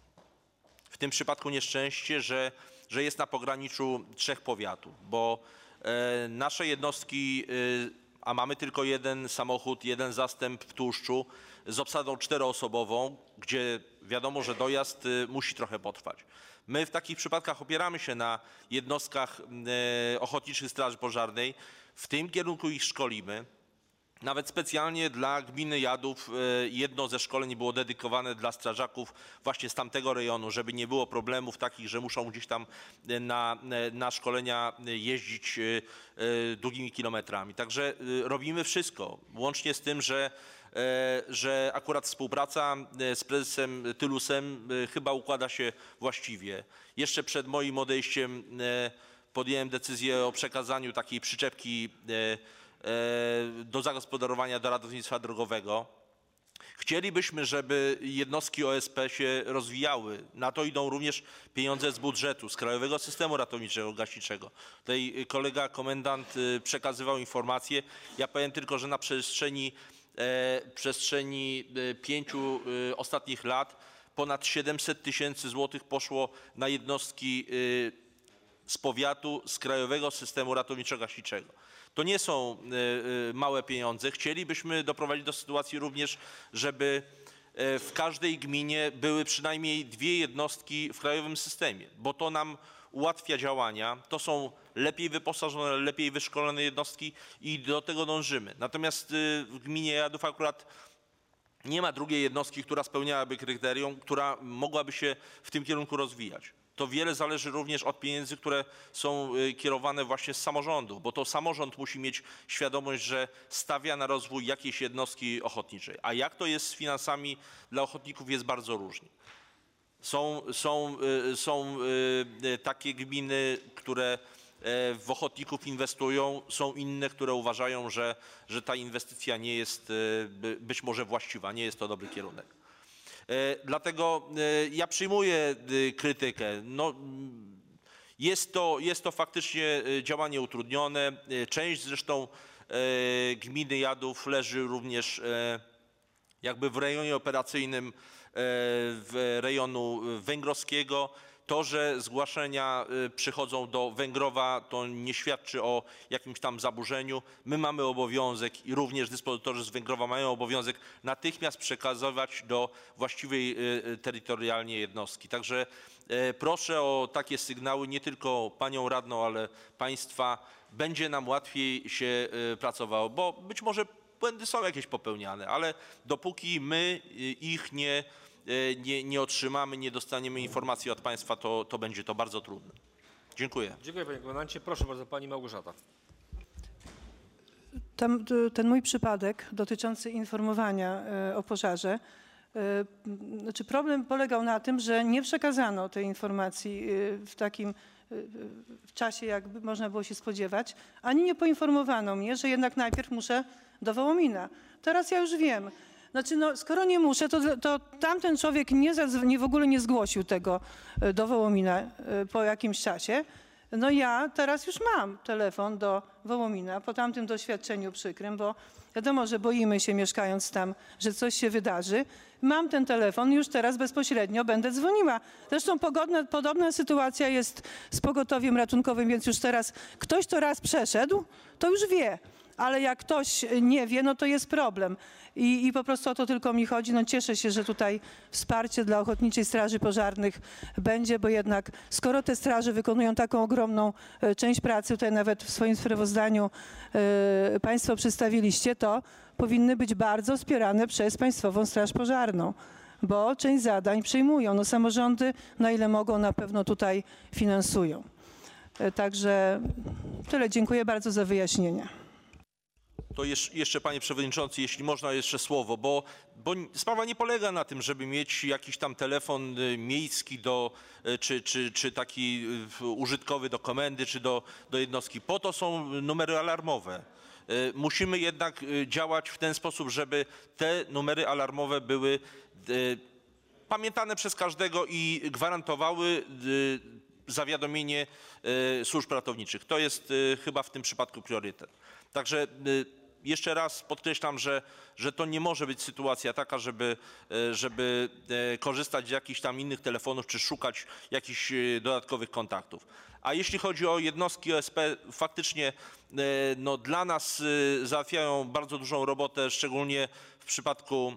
w tym przypadku nieszczęście, że, że jest na pograniczu trzech powiatów, bo nasze jednostki, a mamy tylko jeden samochód, jeden zastęp w Tłuszczu z obsadą czteroosobową, gdzie wiadomo, że dojazd musi trochę potrwać. My w takich przypadkach opieramy się na jednostkach Ochotniczych Straży Pożarnej, w tym kierunku ich szkolimy. Nawet specjalnie dla gminy Jadów jedno ze szkoleń było dedykowane dla strażaków właśnie z tamtego rejonu, żeby nie było problemów takich, że muszą gdzieś tam na, na szkolenia jeździć długimi kilometrami. Także robimy wszystko, łącznie z tym, że, że akurat współpraca z prezesem Tylusem chyba układa się właściwie. Jeszcze przed moim odejściem podjąłem decyzję o przekazaniu takiej przyczepki do zagospodarowania do ratownictwa drogowego. Chcielibyśmy, żeby jednostki O S P się rozwijały. Na to idą również pieniądze z budżetu, z Krajowego Systemu Ratowniczego Gaśniczego. Tutaj kolega komendant przekazywał informacje. Ja powiem tylko, że na przestrzeni, przestrzeni pięciu ostatnich lat ponad siedemset tysięcy złotych poszło na jednostki z powiatu, z Krajowego Systemu Ratowniczo-Gaśniczego. To nie są małe pieniądze. Chcielibyśmy doprowadzić do sytuacji również, żeby w każdej gminie były przynajmniej dwie jednostki w krajowym systemie, bo to nam ułatwia działania. To są lepiej wyposażone, lepiej wyszkolone jednostki i do tego dążymy. Natomiast w gminie Jadów akurat nie ma drugiej jednostki, która spełniałaby kryterium, która mogłaby się w tym kierunku rozwijać. To wiele zależy również od pieniędzy, które są kierowane właśnie z samorządu, bo to samorząd musi mieć świadomość, że stawia na rozwój jakiejś jednostki ochotniczej. A jak to jest z finansami dla ochotników, jest bardzo różnie. Są, są, są takie gminy, które w ochotników inwestują, są inne, które uważają, że, że ta inwestycja nie jest być może właściwa, nie jest to dobry kierunek. Dlatego ja przyjmuję krytykę. No, jest to, jest to faktycznie działanie utrudnione. Część zresztą gminy Jadów leży również jakby w rejonie operacyjnym w rejonu węgrowskiego. To, że zgłoszenia przychodzą do Węgrowa, to nie świadczy o jakimś tam zaburzeniu. My mamy obowiązek i również dyspozytorzy z Węgrowa mają obowiązek natychmiast przekazywać do właściwej terytorialnie jednostki. Także proszę o takie sygnały, nie tylko panią radną, ale państwa. Będzie nam łatwiej się pracowało, bo być może błędy są jakieś popełniane, ale dopóki my ich nie Nie, nie otrzymamy, nie dostaniemy informacji od państwa, to, to będzie to bardzo trudne. Dziękuję. Dziękuję panie komendancie. Proszę bardzo pani Małgorzata. Ten, ten mój przypadek dotyczący informowania o pożarze, znaczy problem polegał na tym, że nie przekazano tej informacji w takim w czasie, jakby można było się spodziewać, ani nie poinformowano mnie, że jednak najpierw muszę do Wołomina. Teraz ja już wiem. Znaczy, no, skoro nie muszę, to, to tamten człowiek nie, nie w ogóle nie zgłosił tego do Wołomina po jakimś czasie. No ja teraz już mam telefon do Wołomina po tamtym doświadczeniu przykrym, bo wiadomo, że boimy się mieszkając tam, że coś się wydarzy. Mam ten telefon, już teraz bezpośrednio będę dzwoniła. Zresztą pogodna, podobna sytuacja jest z pogotowiem ratunkowym, więc już teraz ktoś to raz przeszedł, to już wie. Ale jak ktoś nie wie, no to jest problem. I, I po prostu o to tylko mi chodzi. No cieszę się, że tutaj wsparcie dla Ochotniczej Straży Pożarnych będzie, bo jednak skoro te straże wykonują taką ogromną e, część pracy, tutaj nawet w swoim sprawozdaniu e, państwo przedstawiliście, to powinny być bardzo wspierane przez Państwową Straż Pożarną, bo część zadań przyjmują. No samorządy, na ile mogą, na pewno tutaj finansują. E, także tyle. Dziękuję bardzo za wyjaśnienia. To jeszcze, panie przewodniczący, jeśli można jeszcze słowo, bo, bo sprawa nie polega na tym, żeby mieć jakiś tam telefon miejski do, czy, czy, czy taki użytkowy do komendy, czy do, do jednostki. Po to są numery alarmowe. Musimy jednak działać w ten sposób, żeby te numery alarmowe były pamiętane przez każdego i gwarantowały zawiadomienie służb ratowniczych. To jest chyba w tym przypadku priorytet. Także jeszcze raz podkreślam, że, że to nie może być sytuacja taka, żeby, żeby korzystać z jakichś tam innych telefonów, czy szukać jakichś dodatkowych kontaktów. A jeśli chodzi o jednostki O S P, faktycznie no, dla nas załatwiają bardzo dużą robotę, szczególnie w przypadku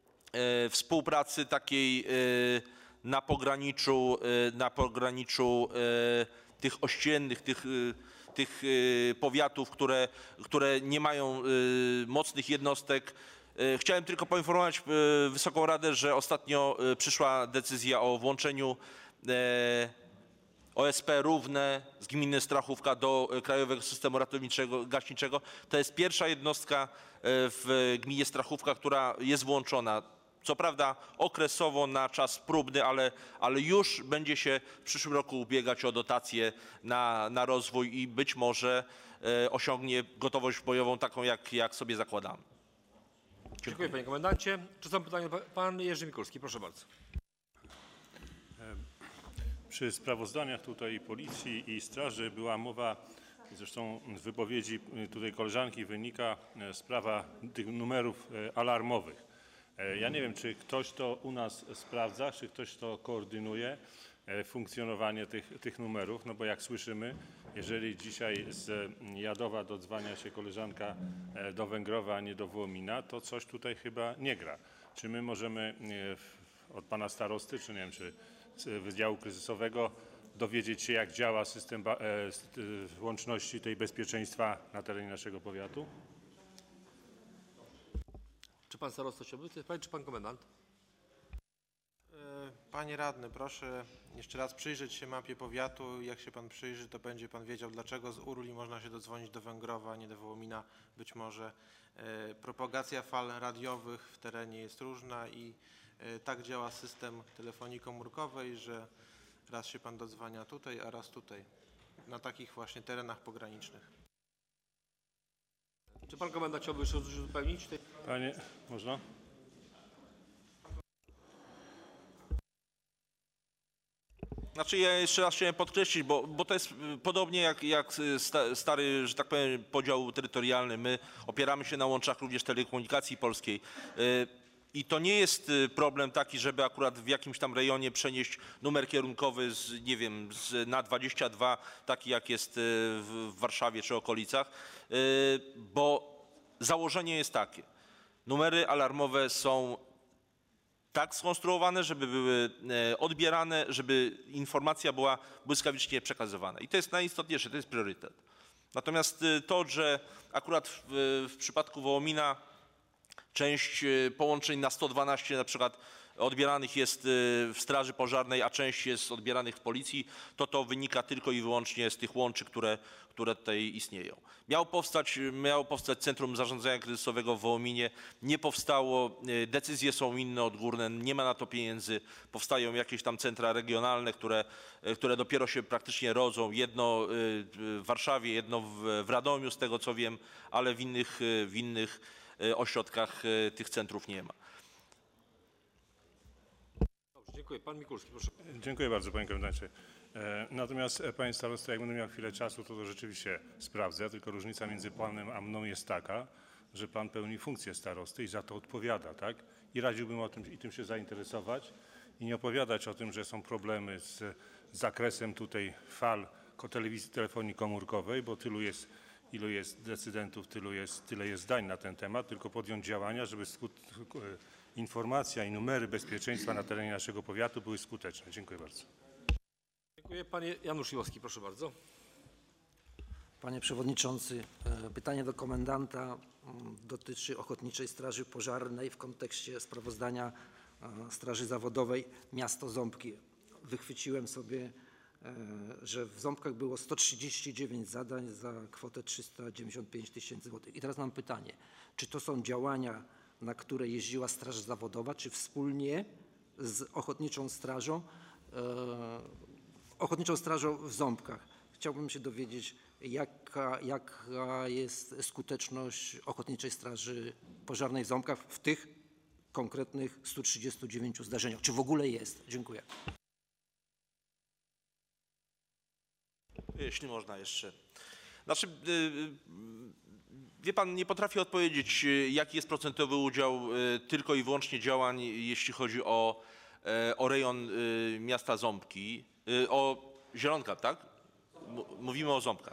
współpracy takiej na pograniczu, na pograniczu tych ościennych, tych tych y, powiatów, które, które nie mają y, mocnych jednostek. Y, Chciałem tylko poinformować y, Wysoką Radę, że ostatnio y, przyszła decyzja o włączeniu y, O S P Równe z gminy Strachówka do y, Krajowego Systemu Ratowniczego Gaśniczego. To jest pierwsza jednostka y, w gminie Strachówka, która jest włączona. Co prawda okresowo na czas próbny, ale, ale już będzie się w przyszłym roku ubiegać o dotacje na, na rozwój i być może y, osiągnie gotowość bojową taką, jak, jak sobie zakładamy. Dziękuję panie komendancie. Czy są pytania? Pan Jerzy Mikulski, proszę bardzo. Przy sprawozdaniach tutaj policji i straży była mowa, zresztą z wypowiedzi tutaj koleżanki wynika sprawa tych numerów alarmowych. Ja nie wiem, czy ktoś to u nas sprawdza, czy ktoś to koordynuje, funkcjonowanie tych, tych numerów, no bo jak słyszymy, jeżeli dzisiaj z Jadowa dodzwania się koleżanka do Węgrowa, a nie do Wołomina, to coś tutaj chyba nie gra. Czy my możemy od pana starosty, czy nie wiem, czy z Wydziału Kryzysowego dowiedzieć się, jak działa system łączności tej bezpieczeństwa na terenie naszego powiatu? Czy pan starosta chciałby? To jest pan, czy pan komendant? Panie radny, proszę jeszcze raz przyjrzeć się mapie powiatu. Jak się pan przyjrzy, to będzie pan wiedział, dlaczego z Urli można się dodzwonić do Węgrowa, a nie do Wołomina. Być może e, propagacja fal radiowych w terenie jest różna i e, tak działa system telefonii komórkowej, że raz się pan dodzwania tutaj, a raz tutaj, na takich właśnie terenach pogranicznych. Czy pan komendant chciałby jeszcze coś uzupełnić? Panie, można? Znaczy ja jeszcze raz chciałem podkreślić, bo, bo to jest podobnie jak, jak sta, stary, że tak powiem, podział terytorialny. My opieramy się na łączach również telekomunikacji polskiej. I to nie jest problem taki, żeby akurat w jakimś tam rejonie przenieść numer kierunkowy z, nie wiem, z, na dwadzieścia dwa, taki jak jest w Warszawie czy okolicach, bo założenie jest takie. Numery alarmowe są tak skonstruowane, żeby były odbierane, żeby informacja była błyskawicznie przekazywana. I to jest najistotniejsze, to jest priorytet. Natomiast to, że akurat w, w przypadku Wołomina część połączeń na sto dwanaście na przykład odbieranych jest w Straży Pożarnej, a część jest odbieranych w Policji, to to wynika tylko i wyłącznie z tych łączy, które, które tutaj istnieją. Miało powstać, miało powstać Centrum Zarządzania Kryzysowego w Wołominie, nie powstało, decyzje są inne, odgórne, nie ma na to pieniędzy, powstają jakieś tam centra regionalne, które, które dopiero się praktycznie rodzą, jedno w Warszawie, jedno w, w Radomiu z tego co wiem, ale w innych, w innych ośrodkach tych centrów nie ma. Dobrze, dziękuję. Pan Mikulski, proszę. Dziękuję bardzo, panie komendancie. Natomiast panie starosto, jak będę miał chwilę czasu, to, to rzeczywiście sprawdzę, tylko różnica między panem a mną jest taka, że pan pełni funkcję starosty i za to odpowiada, tak? I radziłbym o tym i tym się zainteresować i nie opowiadać o tym, że są problemy z zakresem tutaj fal telewizji, telefonii komórkowej, bo tylu jest, ilu jest decydentów, tylu jest, tyle jest zdań na ten temat, tylko podjąć działania, żeby skut, informacja i numery bezpieczeństwa na terenie naszego powiatu były skuteczne. Dziękuję bardzo. Dziękuję. Panie Janusz Iłowski, proszę bardzo. Panie Przewodniczący, pytanie do komendanta dotyczy Ochotniczej Straży Pożarnej w kontekście sprawozdania Straży Zawodowej miasto Ząbki. Wychwyciłem sobie, że w Ząbkach było sto trzydzieści dziewięć zadań za kwotę trzysta dziewięćdziesiąt pięć tysięcy złotych. I teraz mam pytanie, czy to są działania, na które jeździła Straż Zawodowa, czy wspólnie z Ochotniczą Strażą, Ochotniczą Strażą w Ząbkach? Chciałbym się dowiedzieć, jaka, jaka jest skuteczność Ochotniczej Straży Pożarnej w Ząbkach w tych konkretnych stu trzydziestu dziewięciu zdarzeniach. Czy w ogóle jest? Dziękuję. Jeśli można jeszcze. Znaczy, wie pan, nie potrafię odpowiedzieć, jaki jest procentowy udział tylko i wyłącznie działań, jeśli chodzi o, o rejon miasta Ząbki, o Zielonka, tak? Mówimy o Ząbkach.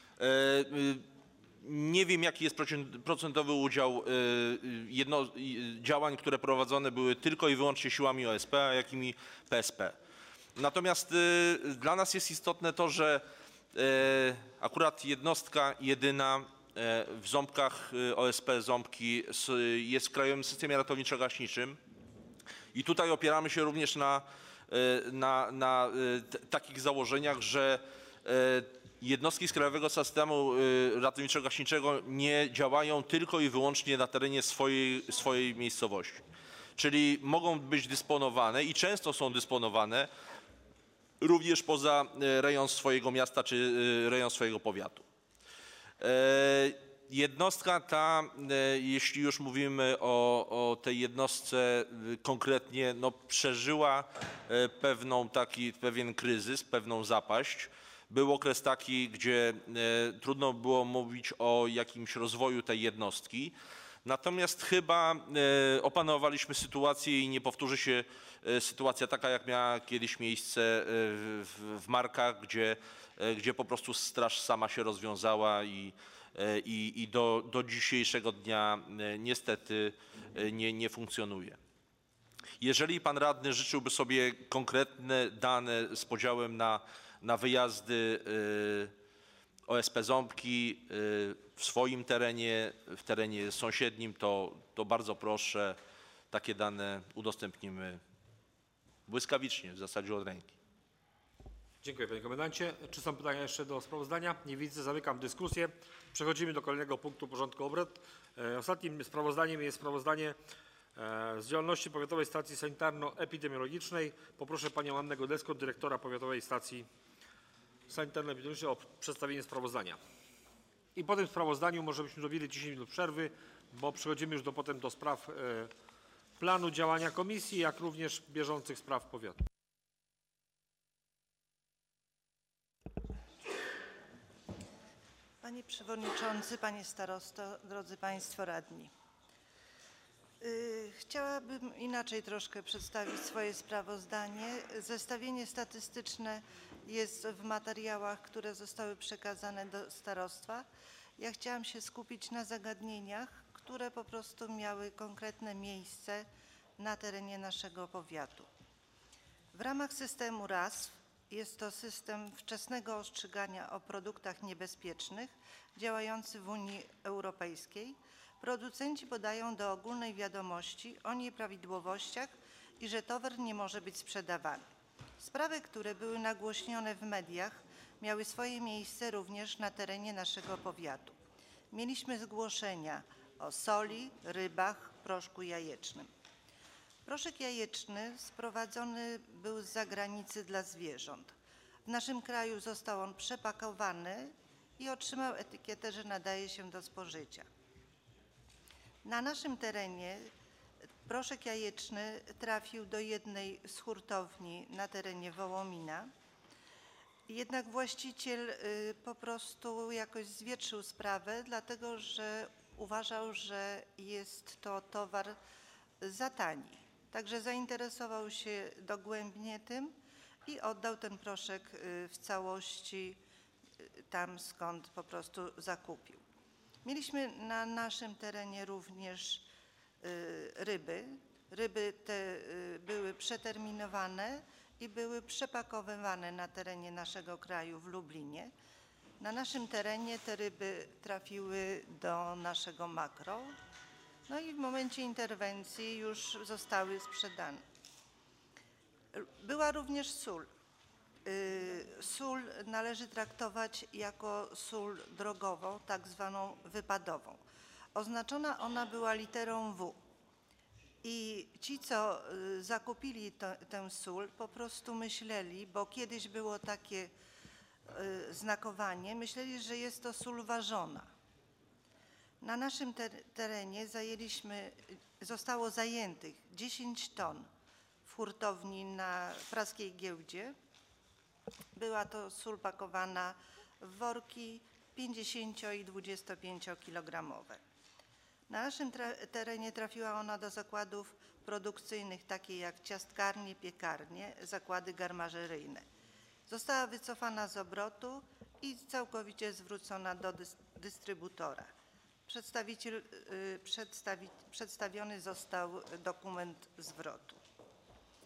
Nie wiem, jaki jest procentowy udział jedno, działań, które prowadzone były tylko i wyłącznie siłami O S P, a jakimi P S P. Natomiast dla nas jest istotne to, że Akurat jednostka jedyna w Ząbkach, O S P Ząbki jest w Krajowym Systemie Ratowniczo-Gaśniczym i tutaj opieramy się również na, na, na takich założeniach, że jednostki z Krajowego Systemu Ratowniczo-Gaśniczego nie działają tylko i wyłącznie na terenie swojej, swojej miejscowości. Czyli mogą być dysponowane i często są dysponowane również poza rejon swojego miasta czy rejon swojego powiatu. Jednostka ta, jeśli już mówimy o, o tej jednostce konkretnie, no przeżyła pewną taki, pewien kryzys, pewną zapaść. Był okres taki, gdzie trudno było mówić o jakimś rozwoju tej jednostki. Natomiast chyba opanowaliśmy sytuację i nie powtórzy się sytuacja taka, jak miała kiedyś miejsce w, w Markach, gdzie, gdzie po prostu straż sama się rozwiązała i, i, i do, do dzisiejszego dnia niestety nie, nie funkcjonuje. Jeżeli pan radny życzyłby sobie konkretne dane z podziałem na, na wyjazdy O S P Ząbki w swoim terenie, w terenie sąsiednim, to, to bardzo proszę, takie dane udostępnimy błyskawicznie, w zasadzie od ręki. Dziękuję panie komendancie. Czy są pytania jeszcze do sprawozdania? Nie widzę, zamykam dyskusję. Przechodzimy do kolejnego punktu porządku obrad. Ostatnim sprawozdaniem jest sprawozdanie z działalności Powiatowej Stacji Sanitarno-Epidemiologicznej. Poproszę panią Annę Godecką, dyrektora Powiatowej Stacji Sanitarno-Epidemiologicznej, o przedstawienie sprawozdania. I po tym sprawozdaniu może byśmy zrobili dziesięć minut przerwy, bo przechodzimy już do, potem do spraw e, planu działania komisji, jak również bieżących spraw powiatu. Panie Przewodniczący, Panie Starosto, drodzy Państwo Radni. Yy, chciałabym inaczej troszkę przedstawić swoje sprawozdanie. Zestawienie statystyczne jest w materiałach, które zostały przekazane do starostwa. Ja chciałam się skupić na zagadnieniach, które po prostu miały konkretne miejsce na terenie naszego powiatu. W ramach systemu R A S W jest to system wczesnego ostrzegania o produktach niebezpiecznych działający w Unii Europejskiej. Producenci podają do ogólnej wiadomości o nieprawidłowościach i że towar nie może być sprzedawany. Sprawy, które były nagłośnione w mediach, miały swoje miejsce również na terenie naszego powiatu. Mieliśmy zgłoszenia o soli, rybach, proszku jajecznym. Proszek jajeczny sprowadzony był z zagranicy dla zwierząt. W naszym kraju został on przepakowany i otrzymał etykietę, że nadaje się do spożycia. Na naszym terenie proszek jajeczny trafił do jednej z hurtowni na terenie Wołomina. Jednak właściciel po prostu jakoś zwietrzył sprawę, dlatego że uważał, że jest to towar za tani. Także zainteresował się dogłębnie tym i oddał ten proszek w całości tam, skąd po prostu zakupił. Mieliśmy na naszym terenie również ryby. Ryby te były przeterminowane i były przepakowywane na terenie naszego kraju w Lublinie. Na naszym terenie te ryby trafiły do naszego makro. No i w momencie interwencji już zostały sprzedane. Była również sól. Sól należy traktować jako sól drogową, tak zwaną wypadową. Oznaczona ona była literą W. I ci, co zakupili to, tę sól, po prostu myśleli, bo kiedyś było takie znakowanie, myśleli, że jest to sól ważona. Na naszym terenie zajęliśmy, zostało zajętych dziesięć ton w hurtowni na Praskiej Giełdzie. Była to sól pakowana w worki pięćdziesięcio- i dwudziestopięciokilogramowe. Na naszym terenie trafiła ona do zakładów produkcyjnych, takich jak ciastkarnie, piekarnie, zakłady garmażeryjne. Została wycofana z obrotu i całkowicie zwrócona do dystrybutora. Przedstawiciel, przedstawi, przedstawiony został dokument zwrotu.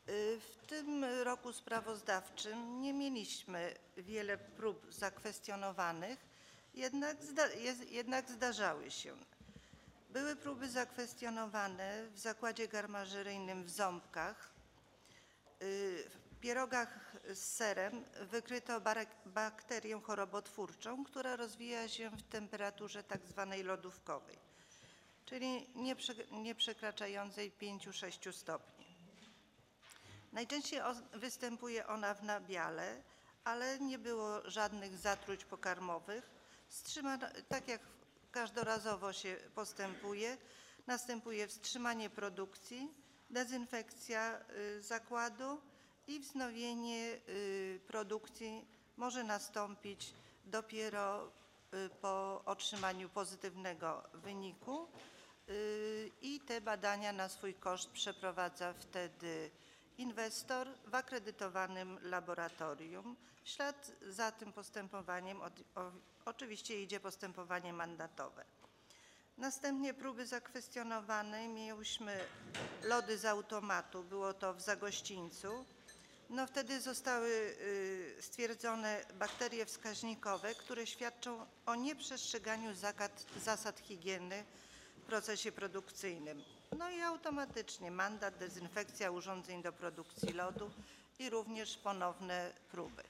W tym roku sprawozdawczym nie mieliśmy wiele prób zakwestionowanych, jednak, zda, jednak zdarzały się. Były próby zakwestionowane w zakładzie garmażeryjnym w Ząbkach. W pierogach z serem wykryto bakterię chorobotwórczą, która rozwija się w temperaturze tak zwanej lodówkowej, czyli nie przekraczającej pięć do sześciu stopni. Najczęściej występuje ona w nabiale, ale nie było żadnych zatruć pokarmowych. Wstrzymano, tak jak każdorazowo się postępuje, następuje wstrzymanie produkcji, dezynfekcja zakładu i wznowienie produkcji może nastąpić dopiero po otrzymaniu pozytywnego wyniku i te badania na swój koszt przeprowadza wtedy inwestor w akredytowanym laboratorium. W ślad za tym postępowaniem oczywiście idzie postępowanie mandatowe. Następnie próby zakwestionowane mieliśmy lody z automatu, było to w Zagościńcu. No wtedy zostały stwierdzone bakterie wskaźnikowe, które świadczą o nieprzestrzeganiu zasad higieny w procesie produkcyjnym. No i automatycznie mandat, dezynfekcja urządzeń do produkcji lodu i również ponowne próby.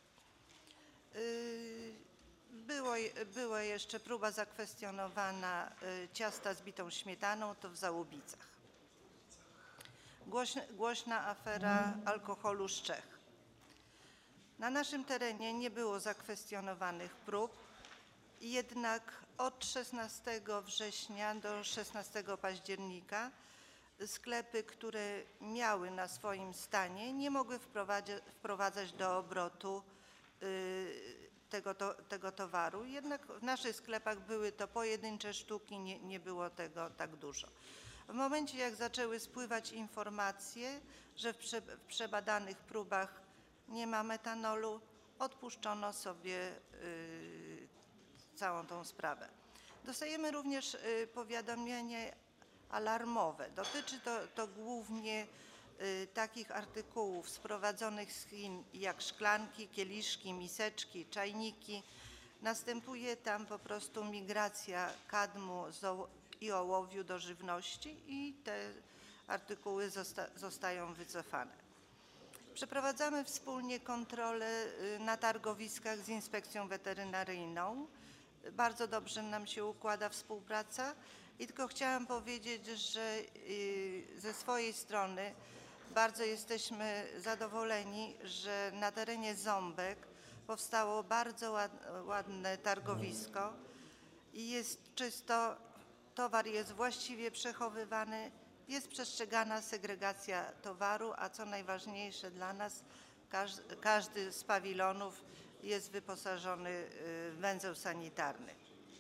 Było, była jeszcze próba zakwestionowana ciasta z bitą śmietaną, to w Załubicach. Głośna, głośna afera alkoholu z Czech. Na naszym terenie nie było zakwestionowanych prób, jednak od szesnastego września do szesnastego października sklepy, które miały na swoim stanie, nie mogły wprowadzać do obrotu tego, to, tego towaru. Jednak w naszych sklepach były to pojedyncze sztuki, nie, nie było tego tak dużo. W momencie, jak zaczęły spływać informacje, że w, prze, w przebadanych próbach nie ma metanolu, odpuszczono sobie yy, całą tą sprawę. Dostajemy również yy, powiadomienie alarmowe. Dotyczy to, to głównie y, takich artykułów sprowadzonych z Chin jak szklanki, kieliszki, miseczki, czajniki. Następuje tam po prostu migracja kadmu i ołowiu do żywności i te artykuły zosta zostają wycofane. Przeprowadzamy wspólnie kontrole y, na targowiskach z Inspekcją Weterynaryjną. Bardzo dobrze nam się układa współpraca. I tylko chciałam powiedzieć, że ze swojej strony bardzo jesteśmy zadowoleni, że na terenie Ząbek powstało bardzo ładne targowisko i jest czysto, towar jest właściwie przechowywany, jest przestrzegana segregacja towaru, a co najważniejsze dla nas, każdy, każdy z pawilonów jest wyposażony w węzeł sanitarny.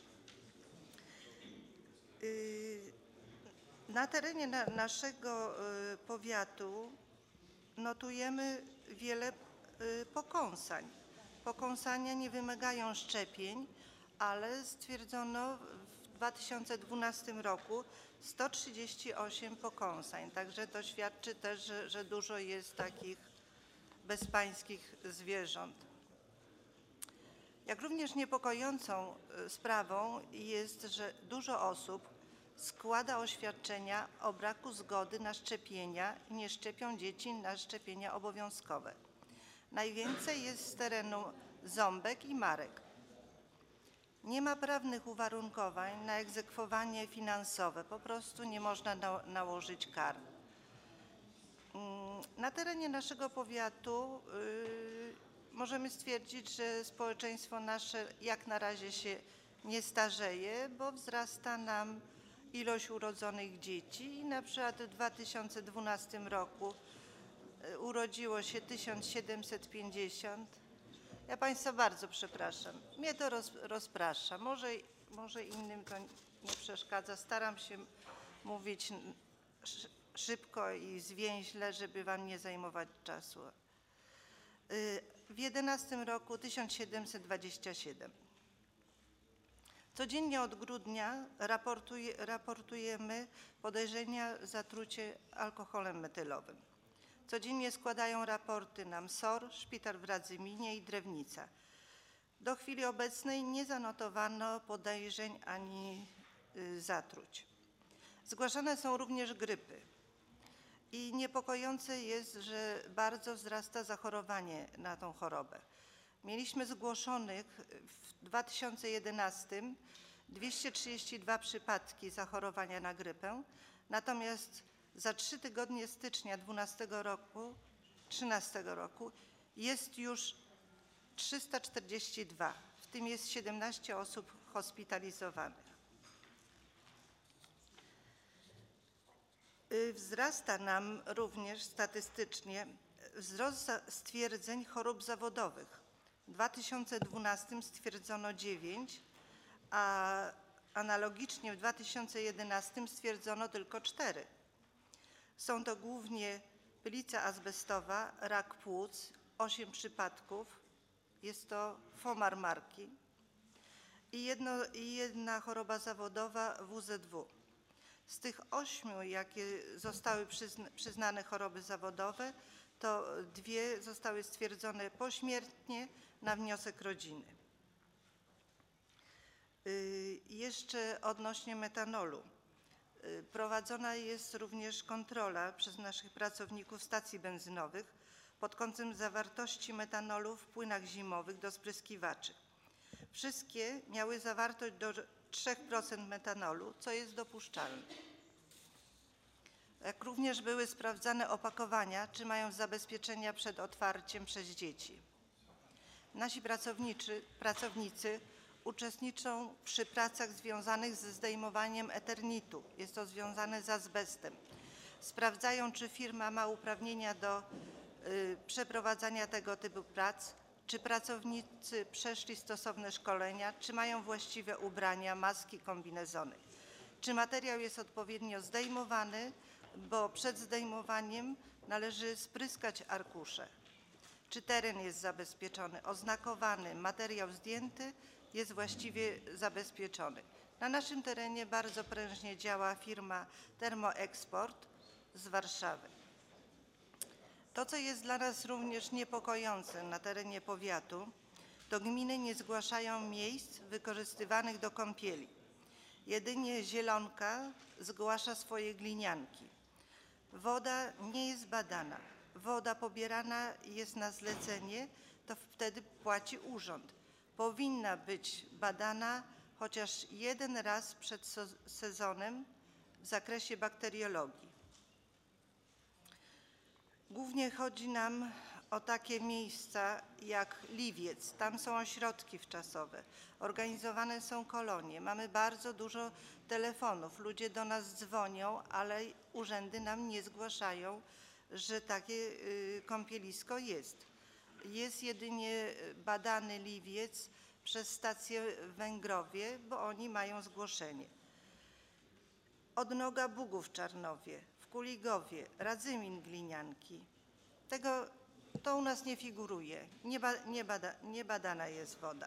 Na terenie na naszego powiatu notujemy wiele pokąsań. Pokąsania nie wymagają szczepień, ale stwierdzono w dwa tysiące dwunastym roku sto trzydzieści osiem pokąsań. Także to świadczy też, że, że dużo jest takich bezpańskich zwierząt. Jak również niepokojącą sprawą jest, że dużo osób składa oświadczenia o braku zgody na szczepienia i nie szczepią dzieci na szczepienia obowiązkowe. Najwięcej jest z terenu Ząbek i Marek. Nie ma prawnych uwarunkowań na egzekwowanie finansowe, po prostu nie można na nałożyć kar. Na terenie naszego powiatu yy, możemy stwierdzić, że społeczeństwo nasze jak na razie się nie starzeje, bo wzrasta nam ilość urodzonych dzieci i na przykład w dwa tysiące dwunastym roku urodziło się tysiąc siedemset pięćdziesiąt. Ja Państwa bardzo przepraszam, mnie to roz, rozprasza, może, może innym to nie przeszkadza, staram się mówić szybko i zwięźle, żeby Wam nie zajmować czasu. W jedenastym roku tysiąc siedemset dwadzieścia siedem. Codziennie od grudnia raportuje, raportujemy podejrzenia zatrucie alkoholem metylowym. Codziennie składają raporty nam S O R, szpital w Radzyminie i Drewnica. Do chwili obecnej nie zanotowano podejrzeń ani y, zatruć. Zgłaszane są również grypy. I niepokojące jest, że bardzo wzrasta zachorowanie na tą chorobę. Mieliśmy zgłoszonych w dwa tysiące jedenastym dwieście trzydzieści dwa przypadki zachorowania na grypę, natomiast za trzy tygodnie stycznia dwunastego roku, trzynastego roku jest już trzysta czterdzieści dwa, w tym jest siedemnaście osób hospitalizowanych. Wzrasta nam również statystycznie wzrost stwierdzeń chorób zawodowych. W dwa tysiące dwunastym stwierdzono dziewięć, a analogicznie w dwa tysiące jedenastym stwierdzono tylko cztery. Są to głównie pylica azbestowa, rak płuc, osiem przypadków, jest to fomar marki i, jedno, i jedna choroba zawodowa W Z W. Z tych ośmiu, jakie zostały przyzna, przyznane choroby zawodowe, to dwie zostały stwierdzone pośmiertnie na wniosek rodziny. Yy, jeszcze odnośnie metanolu. Yy, prowadzona jest również kontrola przez naszych pracowników stacji benzynowych pod kątem zawartości metanolu w płynach zimowych do spryskiwaczy. Wszystkie miały zawartość do trzy procent metanolu, co jest dopuszczalne. Jak również były sprawdzane opakowania, czy mają zabezpieczenia przed otwarciem przez dzieci. Nasi pracownicy, pracownicy uczestniczą przy pracach związanych ze zdejmowaniem eternitu. Jest to związane z azbestem. Sprawdzają, czy firma ma uprawnienia do y, przeprowadzania tego typu prac, czy pracownicy przeszli stosowne szkolenia, czy mają właściwe ubrania, maski, kombinezony. Czy materiał jest odpowiednio zdejmowany, bo przed zdejmowaniem należy spryskać arkusze. Czy teren jest zabezpieczony, oznakowany, materiał zdjęty jest właściwie zabezpieczony. Na naszym terenie bardzo prężnie działa firma Termoeksport z Warszawy. To, co jest dla nas również niepokojące na terenie powiatu, to gminy nie zgłaszają miejsc wykorzystywanych do kąpieli. Jedynie Zielonka zgłasza swoje glinianki. Woda nie jest badana. Woda pobierana jest na zlecenie, to wtedy płaci urząd. Powinna być badana chociaż jeden raz przed sezonem w zakresie bakteriologii. Głównie chodzi nam o takie miejsca jak Liwiec. Tam są ośrodki wczasowe, organizowane są kolonie. Mamy bardzo dużo telefonów. Ludzie do nas dzwonią, ale urzędy nam nie zgłaszają, że takie y, kąpielisko jest. Jest jedynie badany Liwiec przez stację w Węgrowie, bo oni mają zgłoszenie. Odnoga Bugów w Czarnowie, w Kuligowie, Radzymin Glinianki. Tego to u nas nie figuruje, nie, ba, nie, bada, nie badana jest woda.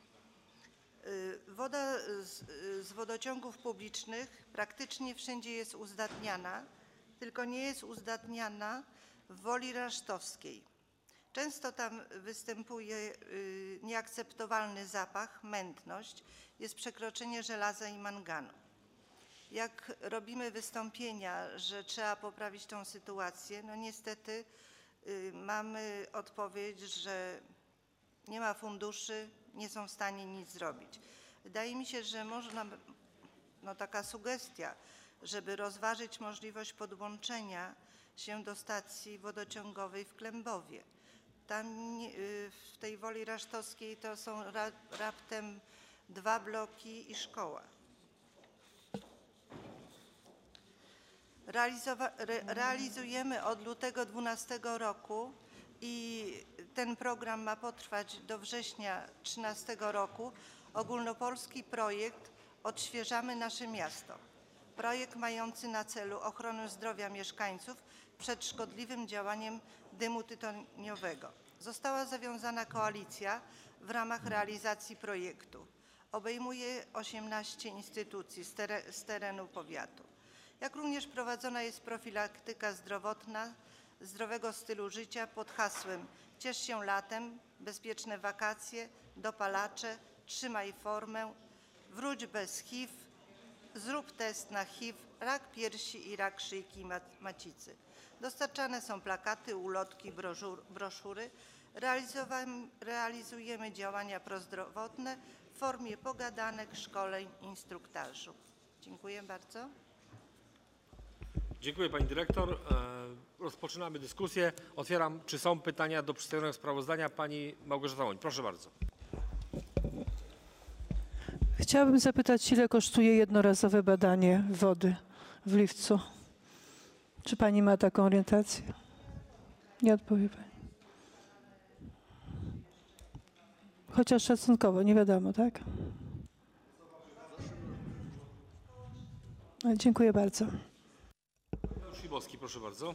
Woda z, z wodociągów publicznych praktycznie wszędzie jest uzdatniana, tylko nie jest uzdatniana w Woli Rasztowskiej. Często tam występuje nieakceptowalny zapach, mętność, jest przekroczenie żelaza i manganu. Jak robimy wystąpienia, że trzeba poprawić tą sytuację, no niestety mamy odpowiedź, że nie ma funduszy, nie są w stanie nic zrobić. Wydaje mi się, że można, no taka sugestia, żeby rozważyć możliwość podłączenia się do stacji wodociągowej w Klębowie. Tam w tej Woli Rasztowskiej to są raptem dwa bloki i szkoła. Realizowa re realizujemy od lutego dwunastego roku i ten program ma potrwać do września trzynastego roku. Ogólnopolski projekt Odświeżamy nasze miasto. Projekt mający na celu ochronę zdrowia mieszkańców przed szkodliwym działaniem dymu tytoniowego. Została zawiązana koalicja w ramach realizacji projektu. Obejmuje osiemnaście instytucji z, tere z terenu powiatu. Jak również prowadzona jest profilaktyka zdrowotna zdrowego stylu życia pod hasłem Ciesz się latem, bezpieczne wakacje, dopalacze, trzymaj formę, wróć bez H I V, zrób test na H I V, rak piersi i rak szyjki macicy. Dostarczane są plakaty, ulotki, brożur, broszury. Realizujemy działania prozdrowotne w formie pogadanek, szkoleń, instruktażu. Dziękuję bardzo. Dziękuję pani dyrektor. E, Rozpoczynamy dyskusję. Otwieram, czy są pytania do przedstawionego sprawozdania. Pani Małgorzata Łoń, proszę bardzo. Chciałabym zapytać, ile kosztuje jednorazowe badanie wody w Liwcu? Czy pani ma taką orientację? Nie odpowie pani. Chociaż szacunkowo, nie wiadomo, tak? Dziękuję bardzo. Szybowski, proszę bardzo.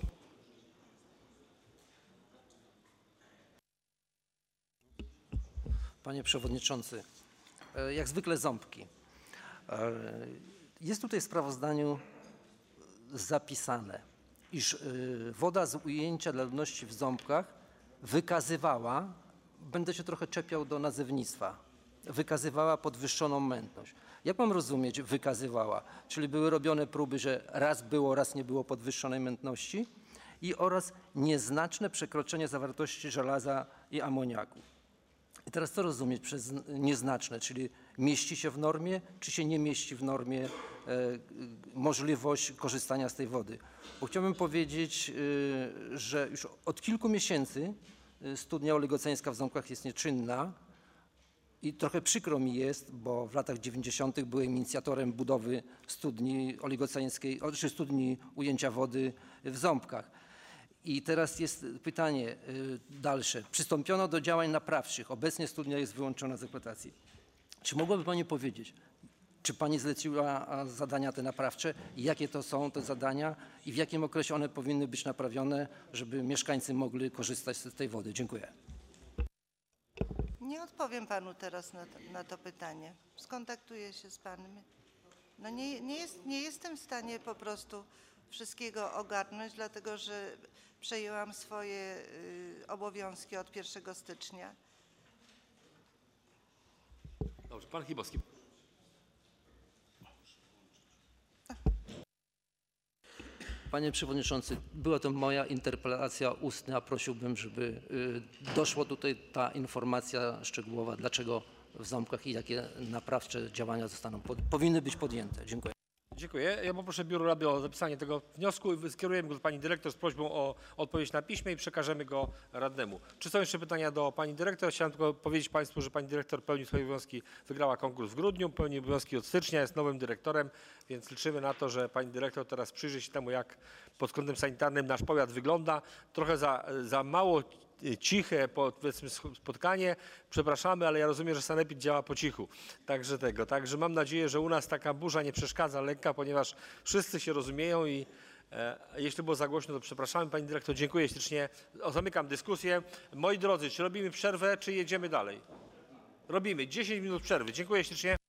Panie Przewodniczący, e, jak zwykle ząbki. E, Jest tutaj w sprawozdaniu zapisane, iż e, woda z ujęcia dla ludności w Ząbkach wykazywała, będę się trochę czepiał do nazewnictwa, wykazywała podwyższoną mętność. Jak mam rozumieć wykazywała? Czyli były robione próby, że raz było, raz nie było podwyższonej mętności i oraz nieznaczne przekroczenie zawartości żelaza i amoniaku. I teraz co rozumieć przez nieznaczne, czyli mieści się w normie, czy się nie mieści w normie e, możliwość korzystania z tej wody? Bo chciałbym powiedzieć, e, że już od kilku miesięcy studnia oligoceńska w Ząbkach jest nieczynna i trochę przykro mi jest, bo w latach dziewięćdziesiątych byłem inicjatorem budowy studni oligoceńskiej, czy studni ujęcia wody w Ząbkach. I teraz jest pytanie dalsze. Przystąpiono do działań naprawczych. Obecnie studnia jest wyłączona z eksploatacji. Czy mogłaby pani powiedzieć, czy pani zleciła zadania te naprawcze, jakie to są te zadania i w jakim okresie one powinny być naprawione, żeby mieszkańcy mogli korzystać z tej wody? Dziękuję. Nie odpowiem panu teraz na to, na to pytanie. Skontaktuję się z panem. No nie, nie, jest, nie jestem w stanie po prostu wszystkiego ogarnąć, dlatego że przejęłam swoje y, obowiązki od pierwszego stycznia. Dobrze, pan Chybowski. Panie Przewodniczący, była to moja interpelacja ustna. Prosiłbym, żeby y, doszła tutaj ta informacja szczegółowa, dlaczego w Ząbkach i jakie naprawcze działania zostaną, pod, powinny być podjęte. Dziękuję. Dziękuję. Ja poproszę Biuro Rady o zapisanie tego wniosku i skierujemy go do pani dyrektor z prośbą o odpowiedź na piśmie i przekażemy go radnemu. Czy są jeszcze pytania do pani dyrektor? Chciałem tylko powiedzieć państwu, że pani dyrektor pełni swoje obowiązki, wygrała konkurs w grudniu, pełni obowiązki od stycznia, jest nowym dyrektorem, więc liczymy na to, że pani dyrektor teraz przyjrzy się temu, jak pod kątem sanitarnym nasz powiat wygląda. Trochę za, za mało ciche, powiedzmy, spotkanie. Przepraszamy, ale ja rozumiem, że sanepid działa po cichu. Także tego. Także mam nadzieję, że u nas taka burza nie przeszkadza lekka, ponieważ wszyscy się rozumieją i e, jeśli było za głośno, to przepraszamy. Pani dyrektor, dziękuję ślicznie. O, zamykam dyskusję. Moi drodzy, czy robimy przerwę, czy jedziemy dalej? Robimy. dziesięć minut przerwy. Dziękuję ślicznie.